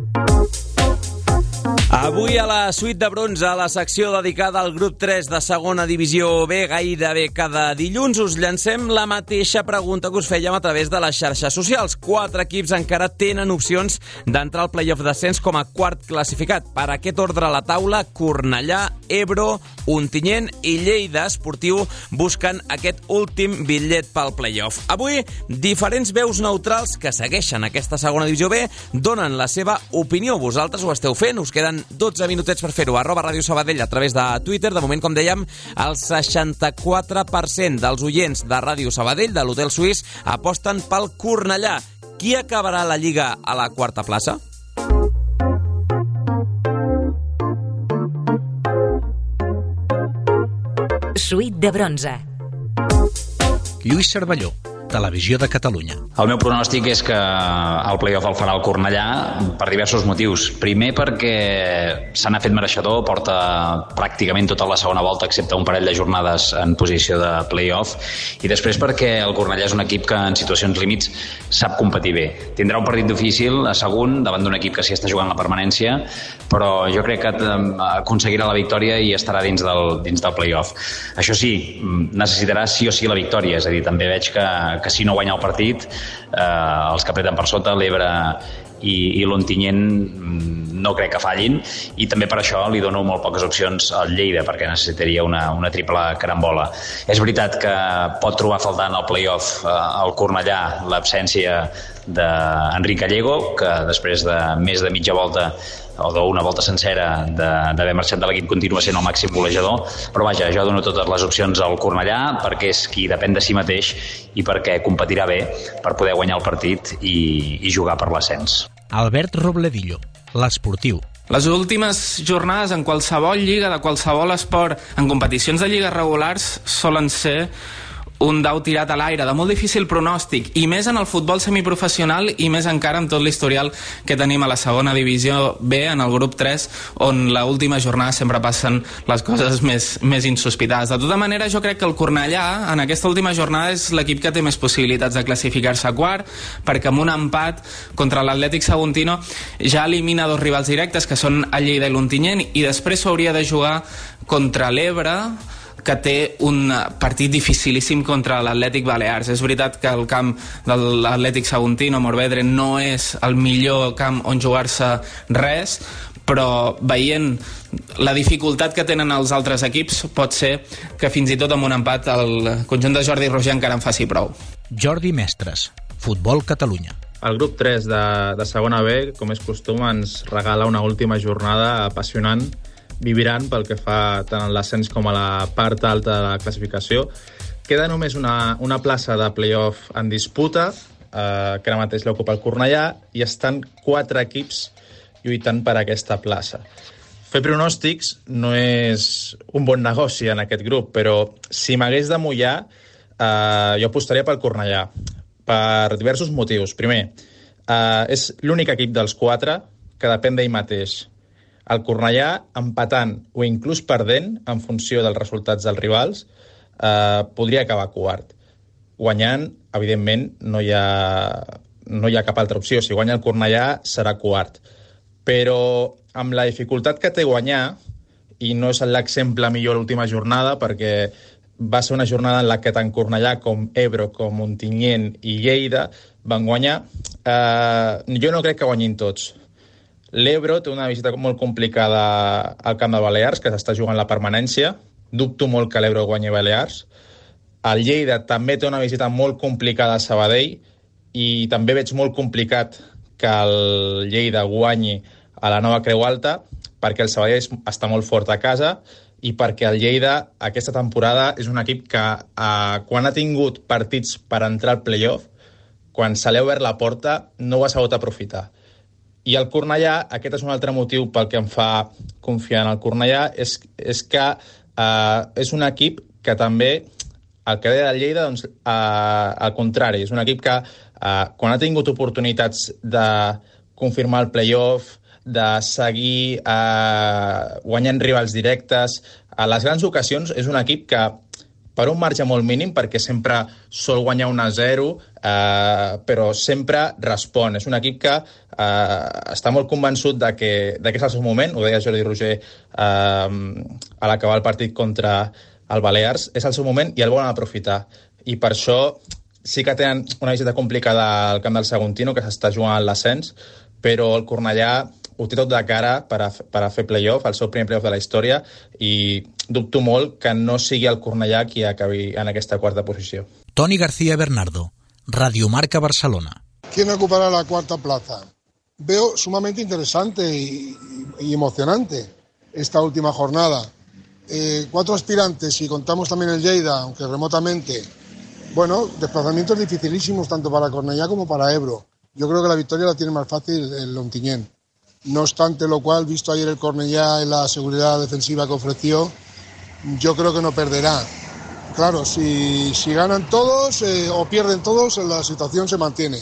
Avui a la Suite de bronze, a la secció dedicada al grup tres de segona divisió B, gairebé cada dilluns us llancem la mateixa pregunta que us fèiem a través de les xarxes socials. Quatre equips encara tenen opcions d'entrar al playoff d'ascens com a quart classificat. Per aquest ordre a la taula, Cornellà, Ebro, Ontinyent i Lleida Esportiu busquen aquest últim bitllet pel playoff. Avui, diferents veus neutrals que segueixen aquesta segona divisió B donen la seva opinió. Vosaltres ho esteu fent, us queden dotze minutets per fer-ho. Arroba Ràdio Sabadell a través de Twitter. De moment, com dèiem, el seixanta-quatre per cent dels oients de Ràdio Sabadell, de l'Hotel Suís, aposten pel Cornellà. Qui acabarà la Lliga a la quarta plaça? Suite de bronze. Lluís Cervelló, Televisió de Catalunya. El meu pronòstic és que el playoff el farà el Cornellà per diversos motius. Primer perquè se n'ha fet mereixedor, porta pràcticament tota la segona volta excepte un parell de jornades en posició de playoff, i després perquè el Cornellà és un equip que en situacions límits sap competir bé. Tindrà un partit difícil a segon davant d'un equip que s'hi està jugant la permanència, però jo crec que aconseguirà la victòria i estarà dins del, dins del playoff. Això sí, necessitarà sí o sí la victòria, és a dir, també veig que que si no guanya el partit, eh, els que apreten per sota, l'Ebre i, i l'Ontinyent, no crec que fallin, i també per això li dono molt poques opcions al Lleida, perquè necessitaria una, una triple carambola. És veritat que pot trobar faltant al playoff eh, el Cornellà l'absència d'Enric Gallego, que després de més de mitja volta o d'una volta sencera d'haver marxat de l'equip continua sent el màxim golejador, però vaja, jo dono totes les opcions al Cornellà perquè és qui depèn de si mateix i perquè competirà bé per poder guanyar el partit i, i jugar per l'ascens. Albert Robledillo, l'Esportiu. Les últimes jornades en qualsevol lliga, de qualsevol esport, en competicions de lligues regulars, solen ser un dau tirat a l'aire, de molt difícil pronòstic, i més en el futbol semiprofessional i més encara amb tot l'historial que tenim a la segona divisió B, en el grup tres, on la última jornada sempre passen les coses més, més insospitades. De tota manera, jo crec que el Cornellà en aquesta última jornada és l'equip que té més possibilitats de classificar-se a quart, perquè amb un empat contra l'Atlètic Saguntino ja elimina dos rivals directes, que són el Lleida i l'Ontinyent, i després s'hauria de jugar contra l'Ebre, que té un partit dificilíssim contra l'Atlètic Balears. És veritat que el camp de l'Atlètic Saguntino, Morvedre, no és el millor camp on jugar-se res, però veient la dificultat que tenen els altres equips, pot ser que fins i tot amb un empat el conjunt de Jordi Roger encara en faci prou. Jordi Mestres, Futbol Catalunya. El grup tres de, de segona B, com és costum, ens regala una última jornada apassionant, vibrant pel que fa tant en l'ascens com a la part alta de la classificació. Queda només una, una plaça de playoff en disputa, eh, que ara mateix l'ocupa el Cornellà, i estan quatre equips lluitant per aquesta plaça. Fer pronòstics no és un bon negoci en aquest grup, però si m'hagués de mullar, eh, jo apostaria pel Cornellà, per diversos motius. Primer, eh, és l'únic equip dels quatre que depèn d'ell mateix. El Cornellà, empatant o inclús perdent, en funció dels resultats dels rivals, eh, podria acabar quart. Guanyant, evidentment, no hi ha, no hi ha cap altra opció. Si guanya el Cornellà, serà quart. Però amb la dificultat que té guanyar i no és l'exemple millor l'última jornada, perquè va ser una jornada en la que tant Cornellà com Ebro, com Ontinyent i Lleida van guanyar. Eh, jo no crec que guanyin tots. L'Ebro té una visita molt complicada al camp de Balears, que s'està jugant la permanència. Dubto molt que l'Ebro guanyi Balears. El Lleida també té una visita molt complicada a Sabadell i també veig molt complicat que el Lleida guanyi a la nova Creu Alta, perquè el Sabadell està molt fort a casa i perquè el Lleida aquesta temporada és un equip que eh, quan ha tingut partits per entrar al play-off, quan se li ha obert la porta, no ho ha sabut aprofitar. I el Cornellà, aquest és un altre motiu pel que em fa confiar en el Cornellà, és, és que eh, és un equip que també, el que deia del Lleida, doncs, eh, al contrari, és un equip que eh, quan ha tingut oportunitats de confirmar el play-off, de seguir eh, guanyant rivals directes, a les grans ocasions és un equip que per un marge molt mínim, perquè sempre sol guanyar un a zero, eh, però sempre respon. És un equip que eh, està molt convençut de que, de que és el seu moment, ho deia Jordi Roger eh, a l'acabar el partit contra el Balears, és el seu moment i el volen aprofitar. I per això sí que tenen una visita complicada al camp del Saguntino, que s'està jugant l'ascens, però el Cornellà ho té tot de cara per a, per a fer play-off, el seu primer play-off de la història, i dubto molt que no sigui el Cornellà qui acabi en aquesta quarta posició. Toni García Bernardo, Radio Marca Barcelona. ¿Quién ocupará la cuarta plaza? Veo sumamente interesante y, y emocionante esta última jornada. Eh, cuatro aspirantes, y contamos también el Lleida, aunque remotamente. Bueno, desplazamientos dificilísimos tanto para Cornellà como para Ebro. Yo creo que la victoria la tiene más fácil el Ontinyent. No obstante lo cual, visto ayer el Cornellà en la seguridad defensiva que ofreció, yo creo que no perderá. Claro, si, si ganan todos eh, o pierden todos, la situación se mantiene.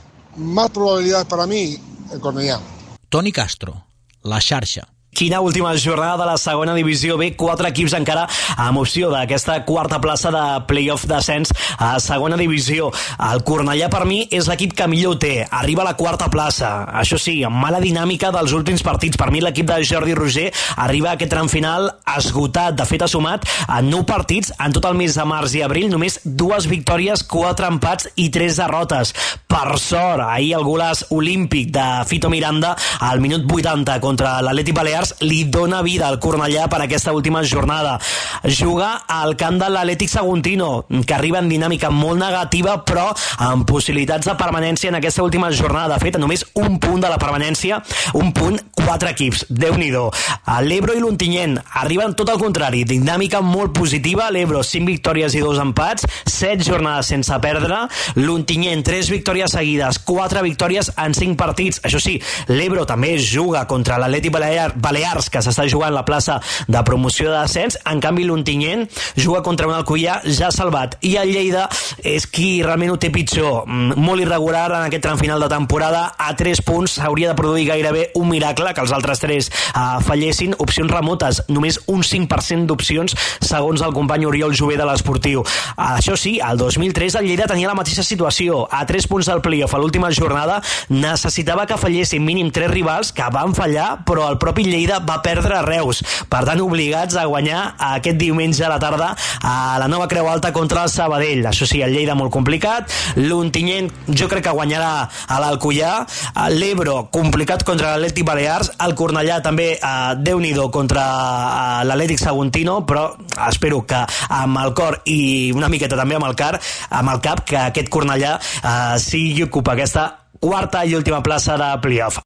Más probabilidades para mí, el Cornellà. Toni Castro, La Xarxa. Quina última jornada de la segona divisió B, quatre equips encara amb opció d'aquesta quarta plaça de play-off d'ascens a segona divisió. El Cornellà per mi és l'equip que millor ho té, arriba a la quarta plaça, això sí, amb mala dinàmica dels últims partits. Per mi l'equip de Jordi Roger arriba a aquest tram final esgotat, de fet ha sumat en nou partits en tot el mes de març i abril, només dues victòries, quatre empats i tres derrotes. Per sort, ahir el golaç olímpic de Fito Miranda al minut vuitanta contra l'Atlètic Balears li dona vida al Cornellà per aquesta última jornada. Juga al camp de l'Atlètic Saguntino, que arriba en dinàmica molt negativa, però amb possibilitats de permanència en aquesta última jornada. De fet, només un punt de la permanència, un punt, quatre equips. Déu-n'hi-do. L'Ebro i l'Ontinyent arriben tot al contrari, dinàmica molt positiva. L'Ebro, cinc victòries i dos empats, set jornades sense perdre. L'Ontinyent, tres victòries seguides, quatre victòries en cinc partits. Això sí, l'Ebro també juga contra l'Atlètic Balears, que s'està jugant la plaça de promoció de descens. En canvi l'Ontinyent juga contra un Alcoià ja salvat, i el Lleida és qui realment ho té pitjor, molt irregular en aquest tram final de temporada. A tres punts s'hauria de produir gairebé un miracle que els altres tres uh, fallessin. Opcions remotes, només un cinc per cent d'opcions segons el company Oriol Jové de l'Esportiu. Uh, això sí, el dos mil tres el Lleida tenia la mateixa situació, a tres punts del play-off a l'última jornada, necessitava que fallessin mínim tres rivals que van fallar, però el propi Lleida va perdre a Reus. Per tant, obligats a guanyar aquest diumenge a la tarda a la nova Creu Alta contra el Sabadell. Això sí, el Lleida molt complicat. L'Ontinyent jo crec que guanyarà a l'Alcoià. L'Ebro complicat contra l'Atlètic Balears. El Cornellà també, eh, Déu-n'hi-do, contra eh, l'Atlètic Saguntino, però espero que amb el cor i una miqueta també amb el car, amb el cap, que aquest Cornellà eh, sigui ocupa aquesta quarta i última plaça de playoff.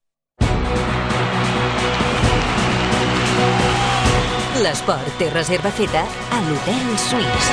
L'esport té reserva feta a l'Hotel Suís.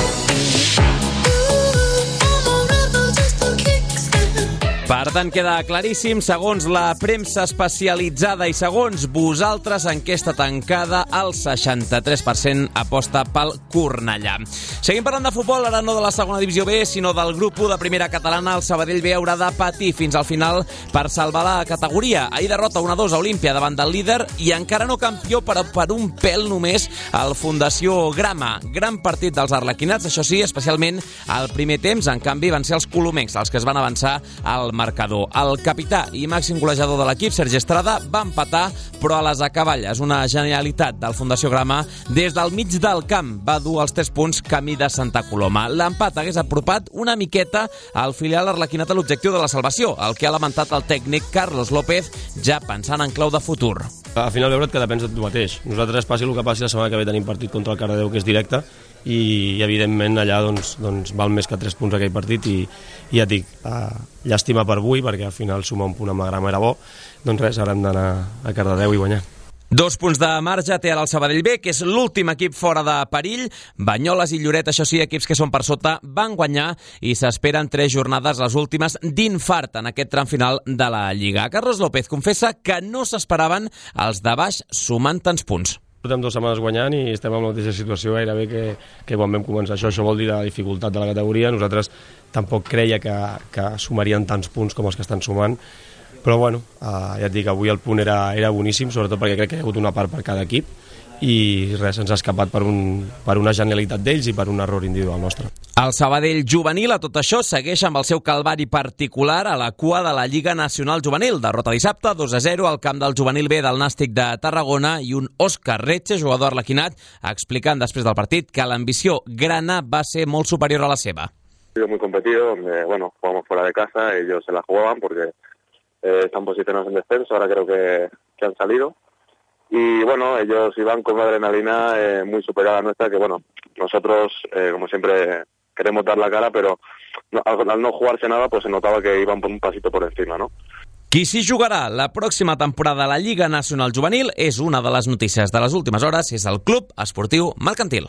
Per tant, queda claríssim, segons la premsa especialitzada i segons vosaltres, enquesta tancada, el seixanta-tres per cent aposta pel Cornellà. Seguim parlant de futbol, ara no de la segona divisió B, sinó del grup u de primera catalana. El Sabadell B haurà de patir fins al final per salvar la categoria. Ahir derrota un a dos a Olímpia davant del líder i encara no campió, però per un pèl només, el Fundació Grama. Gran partit dels arlequinats, això sí, especialment al primer temps. En canvi, van ser els colomencs els que es van avançar al marcador. El capità i màxim golejador de l'equip, Sergi Estrada, va empatar, però a les acaballes. Una genialitat del Fundació Grama. Des del mig del camp va dur els tres punts camí de Santa Coloma. L'empat hagués apropat una miqueta al filial arlequinat a l'objectiu de la salvació, el que ha lamentat el tècnic Carlos López, ja pensant en clau de futur. Al final veure't que depèn de tu mateix. Nosaltres, passi el que passi, la setmana que ve tenim partit contra el Cardedeu, que és directe, i evidentment allà doncs, doncs val més que tres punts aquell partit, i, i ja et dic, uh, llàstima per avui, perquè al final sumar un punt amb la Grama era bo. Doncs res, ara hem d'anar a Cardedeu i guanyar. Dos punts de marge té ara el Sabadell B, que és l'últim equip fora de perill. Banyoles i Lloret, això sí, equips que són per sota, van guanyar i s'esperen tres jornades, les últimes, d'infart en aquest tram final de la Lliga. Carlos López confessa que no s'esperaven els de baix sumant tants punts. Portem dues setmanes guanyant i estem en la mateixa situació gairebé que, que quan vam començar això. Això vol dir la dificultat de la categoria. Nosaltres tampoc creia que, que sumarien tants punts com els que estan sumant. Però bueno, uh, ja et dic, avui el punt era, era boníssim, sobretot perquè crec que hi ha hagut una part per cada equip i res, ens ha escapat per, un, per una genialitat d'ells i per un error individual nostre. El Sabadell juvenil, a tot això, segueix amb el seu calvari particular a la cua de la Lliga Nacional Juvenil. Derrota dissabte, dos a zero, al camp del juvenil B del Nàstic de Tarragona, i un Òscar Retxe, jugador arlequinat, explicant després del partit que l'ambició grana va ser molt superior a la seva. Ha sido muy competido, donde, bueno, jugamos fuera de casa, ellos se la jugaban porque eh, están posicionados en descenso, ahora creo que, que han salido. Y bueno, ellos iban con una adrenalina eh, muy superior a la nuestra, que bueno, nosotros, eh, como siempre, queremos dar la cara, pero no, al, al no jugarse nada, pues se notaba que iban por un pasito por encima, ¿no? Qui s'hi jugarà la pròxima temporada a la Lliga Nacional Juvenil és una de les notícies de les últimes hores, és el Club Esportiu Mercantil.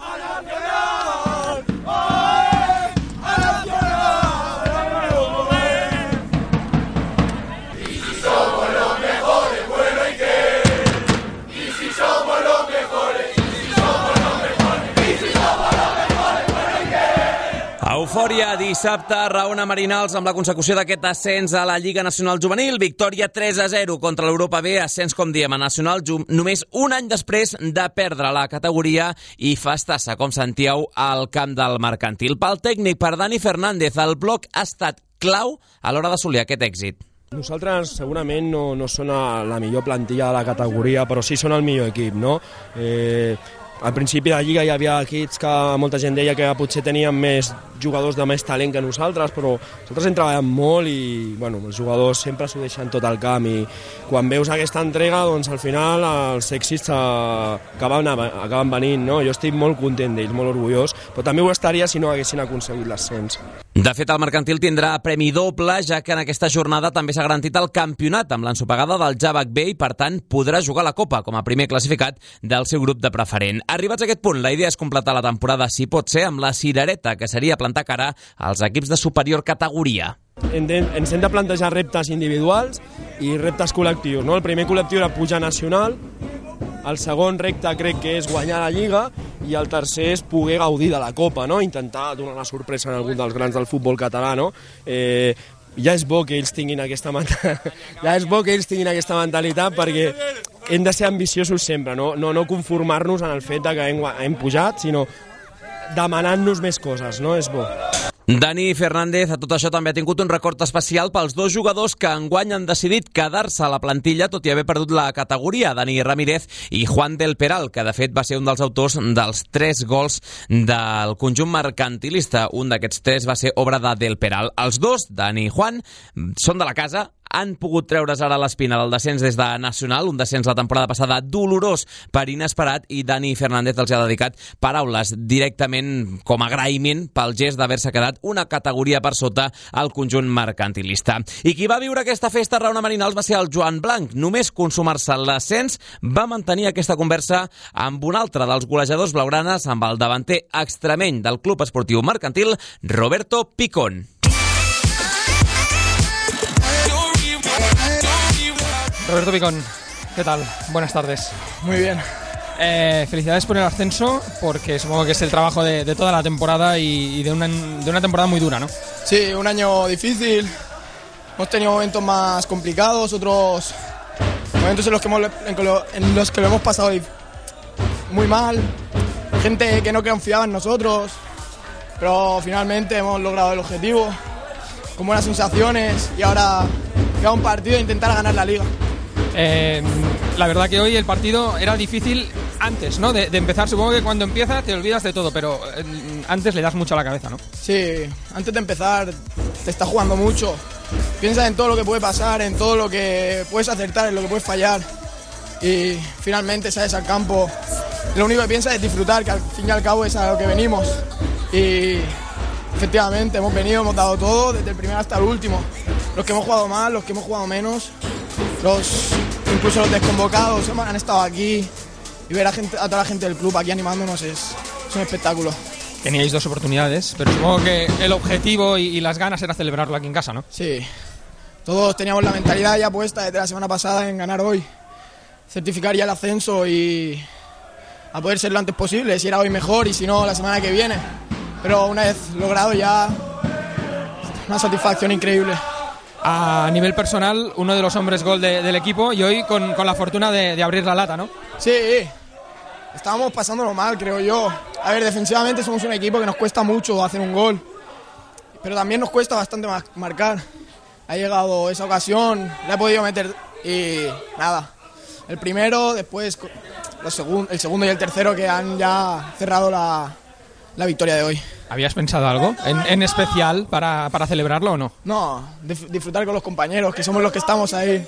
Eufòria dissabte, Raona Marinals amb la consecució d'aquest ascens a la Lliga Nacional Juvenil, victòria tres a zero contra l'Europa B, ascens, com diem, a Nacional, només un any després de perdre la categoria, i festassa, com sentíeu, al camp del Mercantil. Pel tècnic, per Dani Fernández, el bloc ha estat clau a l'hora d'assolir aquest èxit. Nosaltres segurament no, no són la millor plantilla de la categoria, però sí són el millor equip, no? Eh, al principi de la Lliga hi havia equips que molta gent deia que potser tenien més jugadors de més talent que nosaltres, però nosaltres hem treballat molt i bueno, els jugadors sempre s'ho deixen tot al camp, i quan veus aquesta entrega, doncs al final els èxits acaben, acaben venint, no? Jo estic molt content d'ells, molt orgullós, però també ho estaria si no haguessin aconseguit l'ascens. De fet, el Mercantil tindrà premi doble, ja que en aquesta jornada també s'ha garantit el campionat amb l'ensopegada del Javac B i, per tant, podrà jugar la Copa com a primer classificat del seu grup de preferent. Arribats a aquest punt, la idea és completar la temporada, si pot ser, amb la cirereta, que seria plantar cara als equips de superior categoria. Ens hem de plantejar reptes individuals i reptes col·lectius, no? El primer col·lectiu era pujar nacional, el segon repte crec que és guanyar la Lliga, i el tercer és poder gaudir de la Copa, no? Intentar donar la sorpresa en algun dels grans del futbol català, no? Eh, ja és bo que ells tinguin aquesta mentalitat, ja és bo que ells tinguin aquesta mentalitat, perquè hem de ser ambiciosos sempre, no, no, no conformar-nos en el fet de que hem, hem pujat, sinó demanant-nos més coses, no? És bo. Dani Fernández, a tot això, també ha tingut un record especial pels dos jugadors que enguany han decidit quedar-se a la plantilla tot i haver perdut la categoria, Dani Ramírez i Juan del Peral, que de fet va ser un dels autors dels tres gols del conjunt mercantilista. Un d'aquests tres va ser obra de Del Peral. Els dos, Dani i Juan, són de la casa, han pogut treure's ara l'espina del descens des de Nacional, un descens la temporada passada dolorós per inesperat, i Dani Fernández els ha dedicat paraules directament com a agraïment pel gest d'haver-se quedat una categoria per sota al conjunt mercantilista. I qui va viure aquesta festa a Raona Marinals va ser el Joan Blanc. Només consumar-se l'ascens va mantenir aquesta conversa amb un altre dels golejadors blaugranes, amb el davanter extremeny del Club Esportiu Mercantil, Roberto Picón. Roberto Picón, ¿qué tal? Buenas tardes. Muy bien. Eh, felicidades por el ascenso, porque supongo que es el trabajo de, de toda la temporada y, y de, una, de una temporada muy dura, ¿no? Sí, un año difícil. Hemos tenido momentos más complicados, otros momentos en los que, hemos, en los que lo hemos pasado muy mal. Gente que no confiaba en nosotros, pero finalmente hemos logrado el objetivo. con buenas sensaciones y ahora queda un partido e intentar ganar la liga. Eh, la verdad que hoy el partido era difícil antes, ¿no? De, de empezar, supongo que cuando empieza te olvidas de todo, pero eh, antes le das mucho a la cabeza, ¿no? Sí, antes de empezar te estás jugando mucho. Piensas en todo lo que puede pasar, en todo lo que puedes acertar, en lo que puedes fallar. Y finalmente sales al campo. Lo único que piensas es disfrutar, que al fin y al cabo es a lo que venimos. Y efectivamente hemos venido, hemos dado todo, desde el primero hasta el último. Los que hemos jugado más, los que hemos jugado menos, los, incluso los desconvocados han estado aquí. Y ver a, gente, a toda la gente del club aquí animándonos es, es un espectáculo. Teníais dos oportunidades, pero supongo que el objetivo y, y las ganas era celebrarlo aquí en casa, ¿no? Sí, todos teníamos la mentalidad ya puesta desde la semana pasada en ganar hoy, certificar ya el ascenso y a poder ser lo antes posible, si era hoy mejor y si no la semana que viene. Pero una vez logrado ya, una satisfacción increíble. A nivel personal, uno de los hombres gol de, del equipo y hoy con, con la fortuna de, de abrir la lata, ¿no? Sí, estábamos pasándolo mal, creo yo. A ver, defensivamente somos un equipo que nos cuesta mucho hacer un gol, pero también nos cuesta bastante marcar. Ha llegado esa ocasión, la he podido meter y nada. El primero, después los segun, el segundo y el tercero que han ya cerrado la, la victoria de hoy. ¿Habías pensado algo en, en especial para, para celebrarlo o no? No, dif- disfrutar con los compañeros, que somos los que estamos ahí.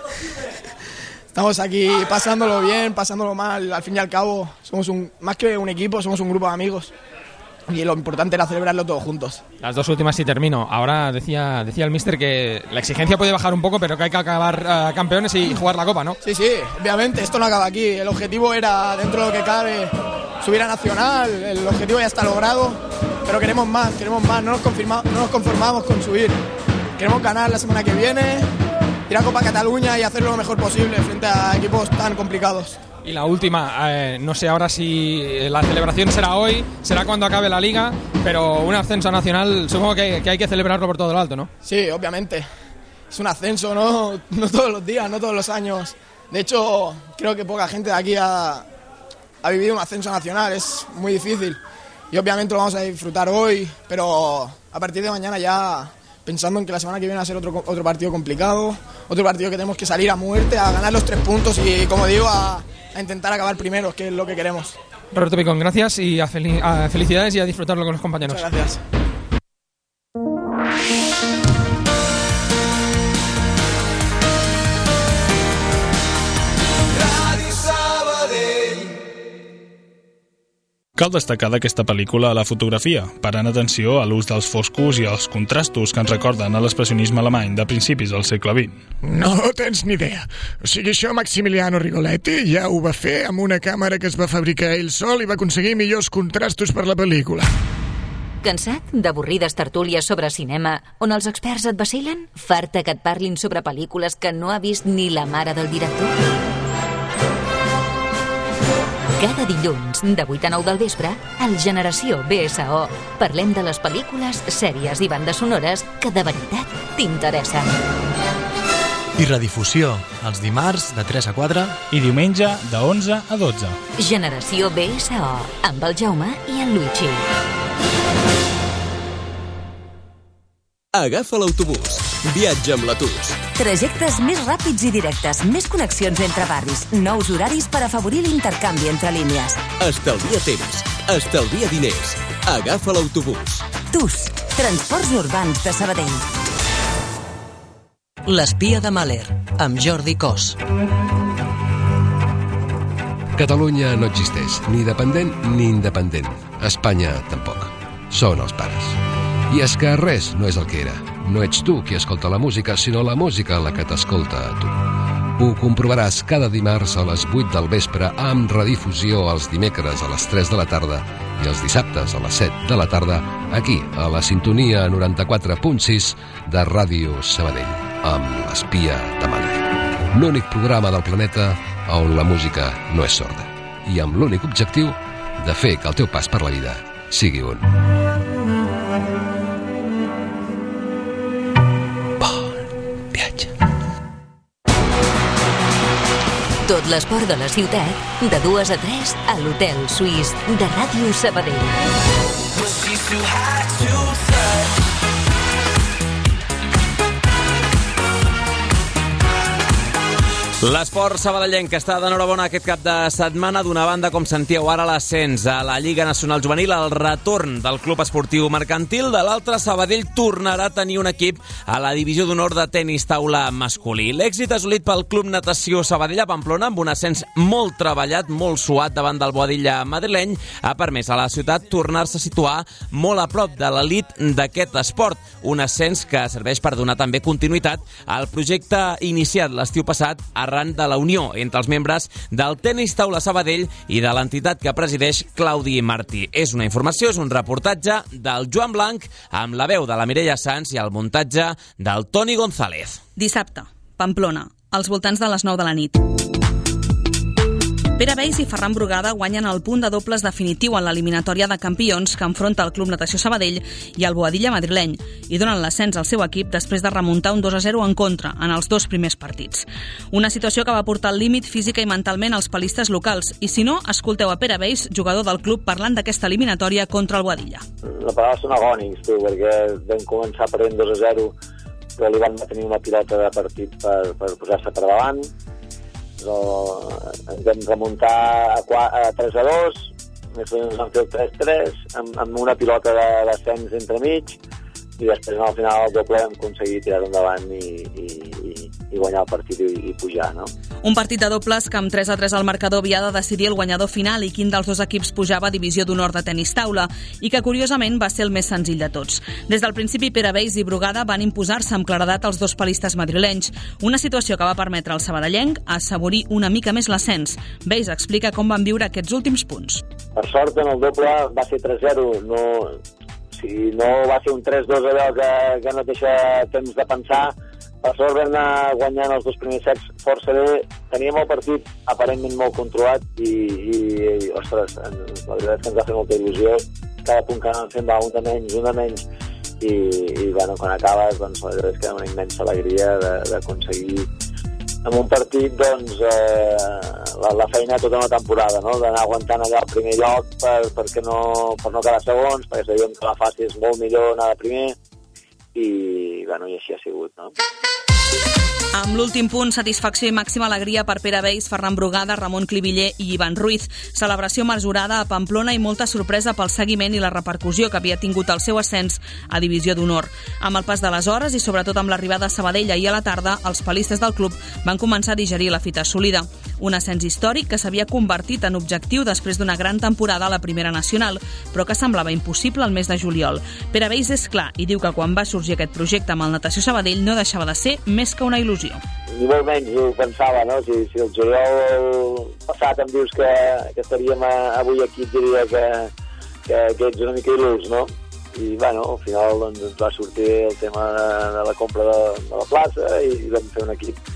Estamos aquí pasándolo bien, pasándolo mal. Al fin y al cabo, somos un, más que un equipo, somos un grupo de amigos. Y lo importante era celebrarlo todos juntos. Las dos últimas y termino. Ahora decía, decía el míster que la exigencia puede bajar un poco, pero que hay que acabar uh, campeones y jugar la Copa, ¿no? Sí, sí, obviamente, esto no acaba aquí. El objetivo era, dentro de lo que cabe, subir a Nacional. El objetivo ya está logrado, pero queremos más, queremos más. No nos, confirma, no nos conformamos con subir. Queremos ganar la semana que viene, ir a Copa Cataluña y hacerlo lo mejor posible frente a equipos tan complicados. Y la última, eh, no sé ahora si la celebración será hoy, será cuando acabe la liga, pero un ascenso nacional supongo que, que hay que celebrarlo por todo lo alto, ¿no? Sí, obviamente. Es un ascenso, ¿no? No todos los días, no todos los años. De hecho, creo que poca gente de aquí ha, ha vivido un ascenso nacional, es muy difícil. Y obviamente lo vamos a disfrutar hoy, pero a partir de mañana ya pensando en que la semana que viene va a ser otro, otro partido complicado, otro partido que tenemos que salir a muerte, a ganar los tres puntos y, como digo, a... a intentar acabar primeros, que es lo que queremos. Roberto Picón, gracias y a, fel- a felicidades y a disfrutarlo con los compañeros. Muchas gracias. Cal destacar d'aquesta pel·lícula la fotografia, parant atenció a l'ús dels foscos i els contrastos que ens recorden a l'expressionisme alemany de principis del segle vint. No tens ni idea. O sigui, això Maximiliano Rigoletti ja ho va fer amb una càmera que es va fabricar ell sol i va aconseguir millors contrastos per la pel·lícula. Cansat d'avorrides tertúlies sobre cinema on els experts et vacilen? Farta que et parlin sobre pel·lícules que no ha vist ni la mare del director? Cada dilluns, de vuit a nou del vespre, al Generació B S O, parlem de les pel·lícules, sèries i bandes sonores que de veritat t'interessen. I redifusió, els dimarts de tres a quatre i diumenge de onze a dotze. Generació B S O, amb el Jaume i el Luigi. Agafa l'autobús. Viatja amb la T U S. Trajectes més ràpids i directes, més connexions entre barris, nous horaris per afavorir l'intercanvi entre línies. Estalvia temps, estalvia diners. Agafa l'autobús. T U S, Transports Urbans de Sabadell. L'espia de Mahler, amb Jordi Cos. Catalunya no existeix, ni dependent ni independent. Espanya tampoc. Són els pares. I és que res no és el que era. No ets tu qui escolta la música, sinó la música la que t'escolta a tu. Ho comprovaràs cada dimarts a les vuit del vespre amb redifusió els dimecres a les tres de la tarda i els dissabtes a les set de la tarda aquí, a la sintonia noranta-quatre punt sis de Ràdio Sabadell, amb l'espia de Mahler. L'únic programa del planeta on la música no és sorda i amb l'únic objectiu de fer que el teu pas per la vida sigui un. Tot l'esport de la ciutat, de dues a tres, a l'Hotel Suís de Ràdio Sabadell. L'esport sabadellenc està d'enhorabona aquest cap de setmana. D'una banda, com sentíeu ara, l'ascens a la Lliga Nacional Juvenil, el retorn del Club Esportiu Mercantil. De l'altre, Sabadell tornarà a tenir un equip a la divisió d'honor de tenis taula masculí. L'èxit assolit pel Club Natació Sabadell a Pamplona, amb un ascens molt treballat, molt suat davant del Boadilla madrileny, ha permès a la ciutat tornar-se a situar molt a prop de l'elit d'aquest esport. Un ascens que serveix per donar també continuïtat al projecte iniciat l'estiu passat arran de la unió entre els membres del Tenis Taula Sabadell i de l'entitat que presideix Claudi Martí. És una informació, és un reportatge del Joan Blanc amb la veu de la Mireia Sans i el muntatge del Toni González. Dissabte, Pamplona, als voltants de les nou de la nit. Pere Beis i Ferran Brugada guanyen el punt de dobles definitiu en l'eliminatòria de campions que enfronta el Club Natació Sabadell i el Boadilla madrileny i donen l'ascens al seu equip després de remuntar un dos a zero en contra en els dos primers partits. Una situació que va portar al límit física i mentalment als palistes locals i, si no, escolteu a Pere Beis, jugador del club, parlant d'aquesta eliminatòria contra el Boadilla. La paraula són agònics, tu, perquè vam començar perdent dos a zero, però li van tenir una pilota de partit per, per posar-se per davant. Però ens vam remuntar a tres a dos, després ens vam fer el tres a tres, amb, amb una pilota d'ascens entremig, i després al final el doble vam aconseguir tirar endavant i, i, i guanyar el partit i, i pujar, no? Un partit de dobles que amb tres a tres al marcador havia de decidir el guanyador final i quin dels dos equips pujava a divisió d'honor de tenis taula, i que curiosament va ser el més senzill de tots. Des del principi, Pere Beis i Brugada van imposar-se amb claredat als dos palistes madrilenys, una situació que va permetre al sabadellenc assaborir una mica més l'ascens. Beis explica com van viure aquests últims punts. Per sort, en el doble va ser tres a zero, no... Si no va ser un tres a dos allò que, que no et deixa temps de pensar, per sort vam anar guanyant els dos primers sets força bé. Teníem el partit aparentment molt controlat i, i, i ostres, la veritat és que ens va fer molta il·lusió. Cada punt que anàvem fent va un de menys, un de menys, i, i bueno, quan acabes, doncs, la veritat és que era una immensa alegria d'aconseguir en un partit, doncs, eh, la, la feina tota una temporada, no? D'anar aguantant allà al primer lloc per, perquè no, per no quedar segons, perquè sabíem que la fase és molt millor anar de primer, i, bueno, i així ha sigut, no? Amb l'últim punt, satisfacció i màxima alegria per Pere Beis, Ferran Brugada, Ramon Cliviller i Ivan Ruiz. Celebració mesurada a Pamplona i molta sorpresa pel seguiment i la repercussió que havia tingut el seu ascens a divisió d'honor. Amb el pas de les hores i sobretot amb l'arribada a Sabadell ahir a la tarda, els palistes del club van començar a digerir la fita assolida. Un ascens històric que s'havia convertit en objectiu després d'una gran temporada a la Primera Nacional, però que semblava impossible el mes de juliol. Pere Beis és clar i diu que quan va sorgir aquest projecte amb el Natació Sabadell no deixava de ser més que una il·lusió. Ni molt menys ho pensava, no? Si, si el juliol passat em dius que, que estaríem a, avui aquí, et diria que, que, que ets una mica il·lus, no? I, bueno, al final doncs, ens va sortir el tema de, de la compra de, de la plaça i vam fer un equip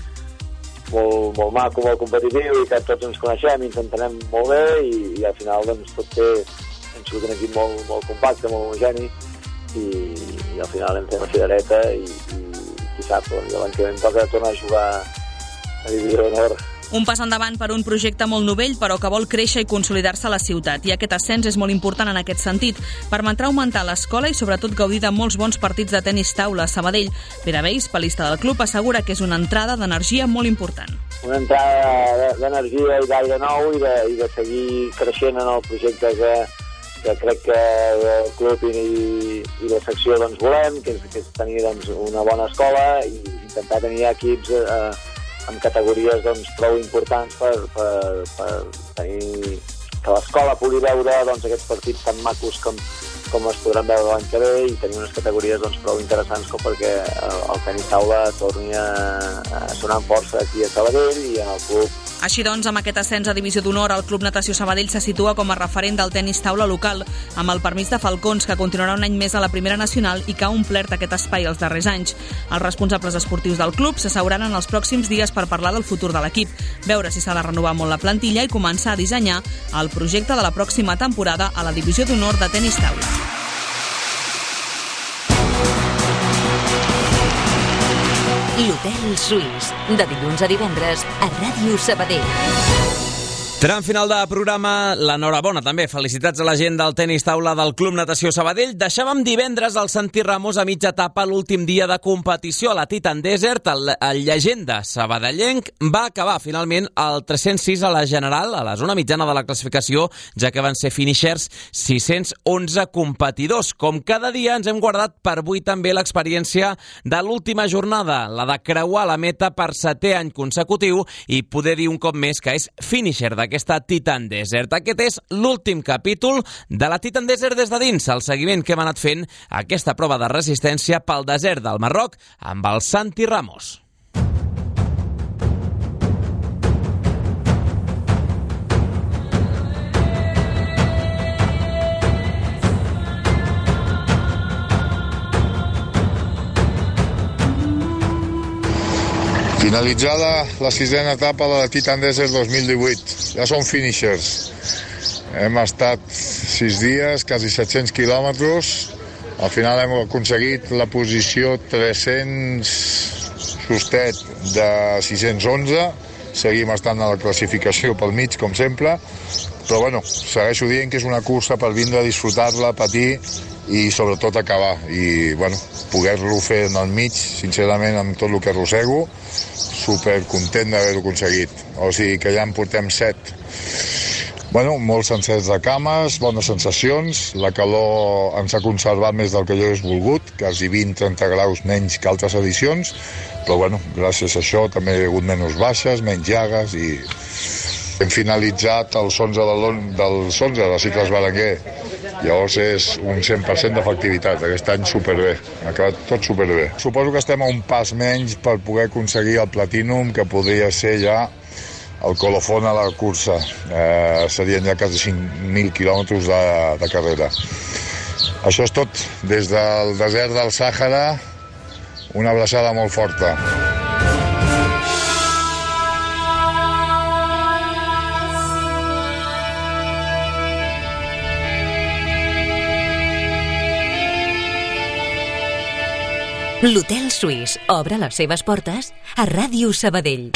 molt, molt maco, molt competitiu i que tots ens coneixem i ens entenem molt bé i, i al final doncs, tot té, hem sigut un equip molt, molt compacte, molt homogeni i, i al final hem fet una filareta i, i qui sap, doncs, l'any que em toca tornar a jugar a divisió d'honor. Un pas endavant per un projecte molt novell, però que vol créixer i consolidar-se a la ciutat. I aquest ascens és molt important en aquest sentit. Permetrà augmentar l'escola i sobretot gaudir de molts bons partits de tenis taula a Sabadell. Pere Beis, palista del club, assegura que és una entrada d'energia molt important. Una entrada d'energia i d'aire nou i de, i de seguir creixent en el projecte que, que crec que el club i, i la secció doncs, volem, que és, que és tenir doncs, una bona escola i intentar tenir equips eh, amb categories doncs, prou importants per, per, per tenir que l'escola pugui veure doncs, aquests partits tan macos com, com es podran veure l'any que ve i tenir unes categories doncs, prou interessants com perquè el, el tenis taula torni a, a sonar amb força aquí a Sabadell i en el club. Així doncs, amb aquest ascens a divisió d'honor, el Club Natació Sabadell se situa com a referent del tenis taula local, amb el permís de Falcons, que continuarà un any més a la Primera Nacional i que ha omplert aquest espai els darrers anys. Els responsables esportius del club s'asseuran en els pròxims dies per parlar del futur de l'equip, veure si s'ha de renovar molt la plantilla i començar a dissenyar el projecte de la pròxima temporada a la divisió d'honor de tenis taula. L'Hotel Suís, de dilluns a divendres a Ràdio Sabadell. Tram final de programa, l'enhorabona també. Felicitats a la gent del tenis taula del Club Natació Sabadell. Deixàvem divendres el Santi Ramos a mitja etapa l'últim dia de competició a la Titan Desert. El, el llegenda sabadellenc va acabar finalment el tres-cents sis a la general, a la zona mitjana de la classificació, ja que van ser finishers sis-cents onze competidors. Com cada dia ens hem guardat per avui també l'experiència de l'última jornada, la de creuar la meta per setè any consecutiu i poder dir un cop més que és finisher d'aquest aquesta Titan Desert. Aquest és l'últim capítol de la Titan Desert des de dins, el seguiment que hem anat fent aquesta prova de resistència pel desert del Marroc amb el Santi Ramos. Finalitzada la sisena etapa de la Titan Desert dos mil divuit. Ja som finishers. Hem estat sis dies, quasi set-cents quilòmetres. Al final hem aconseguit la posició tres-cents justet de sis-cents onze. Seguim estant a la classificació pel mig, com sempre. Però bueno, segueixo dient que és una cursa per vindre a disfrutar-la, patir i sobretot acabar. I bueno, poder-lo fer en el mig, sincerament, amb tot el que arrossego, super content d'haver-ho aconseguit. O sigui que ja en portem set. Bueno, molts sencers de cames, bones sensacions, la calor ens ha conservat més del que jo he volgut, quasi vint a trenta graus menys que altres edicions, però bueno, gràcies a això també hi ha hagut menys baixes, menys llagues i hem finalitzat els onze dels onze de Cicles Berenguer. Llavors és un cent per cent d'efectivitat. Aquest any superbé, ha acabat tot superbé. Suposo que estem a un pas menys per poder aconseguir el Platinum, que podria ser ja el colofon a la cursa. Eh, serien ja quasi cinc mil quilòmetres de, de carrera. Això és tot. Des del desert del Sàhara, una abraçada molt forta. L'Hotel Suís obre les seves portes a Ràdio Sabadell.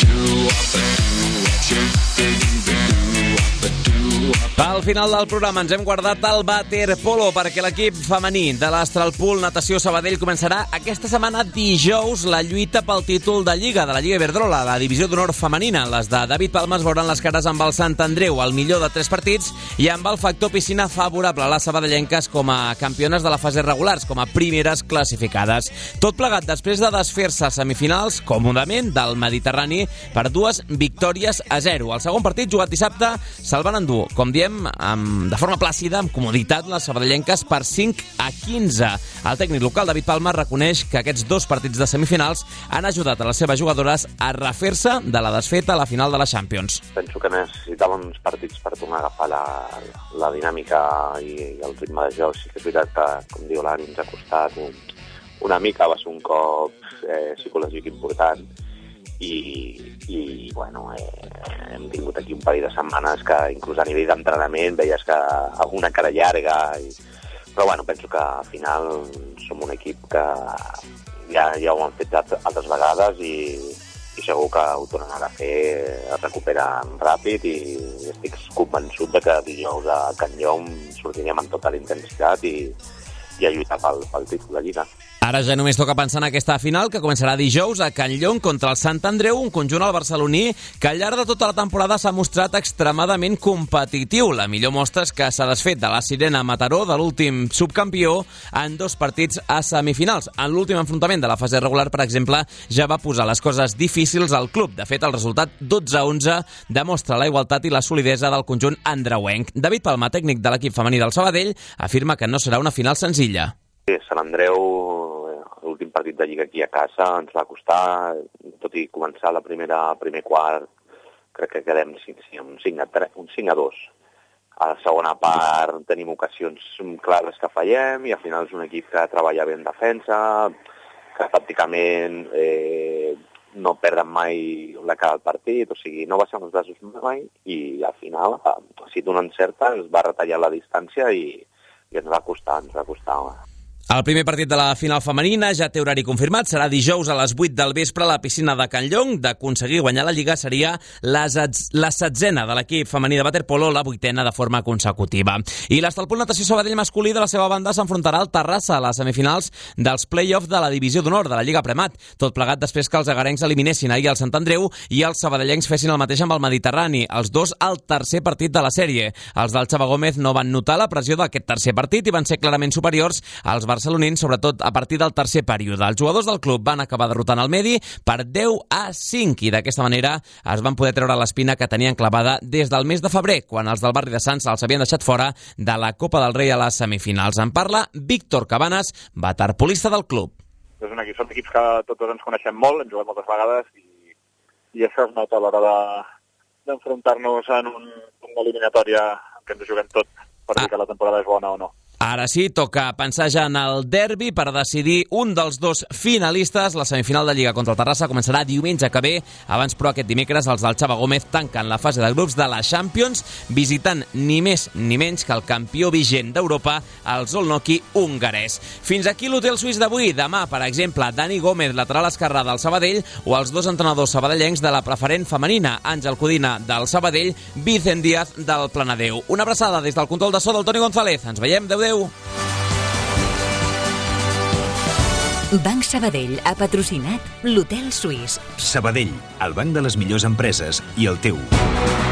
Al final del programa ens hem guardat el waterpolo perquè l'equip femení de l'Astralpool Natació Sabadell començarà aquesta setmana dijous la lluita pel títol de Lliga, de la Lliga Iberdrola, la divisió d'honor femenina. Les de David Palma es veuran les cares amb el Sant Andreu, el millor de tres partits, i amb el factor piscina favorable a les sabadellenques com a campiones de la fase regulars, com a primeres classificades. Tot plegat després de desfer-se a semifinals, còmodament, del Mediterrani per dues victòries a zero. El segon partit, jugat dissabte, se'l van endur, com diem, amb, de forma plàcida, amb comoditat, les sabadellenques per cinc a quinze. El tècnic local, David Palma, reconeix que aquests dos partits de semifinals han ajudat a les seves jugadores a refer-se de la desfeta a la final de la Champions. Penso que necessitàvem uns partits per tornar a agafar la, la dinàmica i, i el ritme de joc. Sí que és veritat que, com diu l'Ani, ens ha costat un, una mica, va ser un cop eh, psicològic important. I, i bueno, eh, hem tingut aquí un parell de setmanes que inclús a nivell d'entrenament veies que alguna cara llarga i... però bueno, penso que al final som un equip que ja, ja ho han fet altres vegades i, i segur que ho tornaran a fer, es recuperen ràpid i estic convençut de que dijous a Can Llom sortirem amb tota la intensitat i, i a lluitar pel, pel títol de Lliga. Ara ja només toca pensar en aquesta final, que començarà dijous a Can Llom contra el Sant Andreu, un conjunt al barceloní que al llarg de tota la temporada s'ha mostrat extremadament competitiu. La millor mostra és que s'ha desfet de la Sirena Mataró, de l'últim subcampió, en dos partits a semifinals. En l'últim enfrontament de la fase regular, per exemple, ja va posar les coses difícils al club. De fet, el resultat dotze a onze demostra la igualtat i la solidesa del conjunt andreuenc. David Palma, tècnic de l'equip femení del Sabadell, afirma que no serà una final senzilla. Sí, Sant Andreu, l'últim partit de Lliga aquí a casa, ens va costar, tot i començar la primera, primer quart, crec que quedem sí, un cinc a dos. A la segona part tenim ocasions clares que fallem i al final és un equip que treballa bé en defensa, que pràcticament eh, no perden mai la cara al partit, o sigui, no baixen els braços mai i al final, si d'un encerta, es va retallar la distància i, i ens va costar, ens va costar. El primer partit de la final femenina ja té horari confirmat, serà dijous a les vuit del vespre a la piscina de Can Llong. D'aconseguir guanyar la Lliga seria la, la setzena de l'equip femení de waterpolo, la vuitena de forma consecutiva. I l'Estalpol Natació Sabadell masculí de la seva banda s'enfrontarà al Terrassa a les semifinals dels play-off de la divisió d'honor de la Lliga Premat. Tot plegat després que els agarencs eliminessin ahir el Sant Andreu i els sabadellencs fessin el mateix amb el Mediterrani, els dos al tercer partit de la sèrie. Els del Xava Gómez no van notar la pressió d'aquest tercer partit i van ser clarament superiors als barcelonins, sobretot a partir del tercer període. Els jugadors del club van acabar derrotant el Medi per deu a cinc i d'aquesta manera es van poder treure l'espina que tenien clavada des del mes de febrer, quan els del barri de Sants els havien deixat fora de la Copa del Rei a les semifinals. En parla Víctor Cabanes, waterpolista del club. És un equip, són equips que tots dos ens coneixem molt, hem jugat moltes vegades i, i això es nota a l'hora de, d'enfrontar-nos en un, una eliminatòria que ens juguem tot per dir que la temporada és bona o no. Ara sí, toca pensar ja en el derbi per decidir un dels dos finalistes. La semifinal de Lliga contra el Terrassa començarà diumenge que ve. Abans, però, aquest dimecres els del Xava Gómez tanquen la fase de grups de la Champions visitant ni més ni menys que el campió vigent d'Europa, el Zolnoki hongarès. Fins aquí l'hotel suís d'avui. Demà, per exemple, Dani Gómez, lateral esquerrà del Sabadell, o els dos entrenadors sabadellencs de la preferent femenina, Àngel Codina del Sabadell, Vicent Díaz del Planadeu. Una abraçada des del control de so del Toni González. Ens veiem. Adéu, adéu. Banc Sabadell ha patrocinat l'Hotel Suís. Sabadell, el banc de les millors empreses i el teu.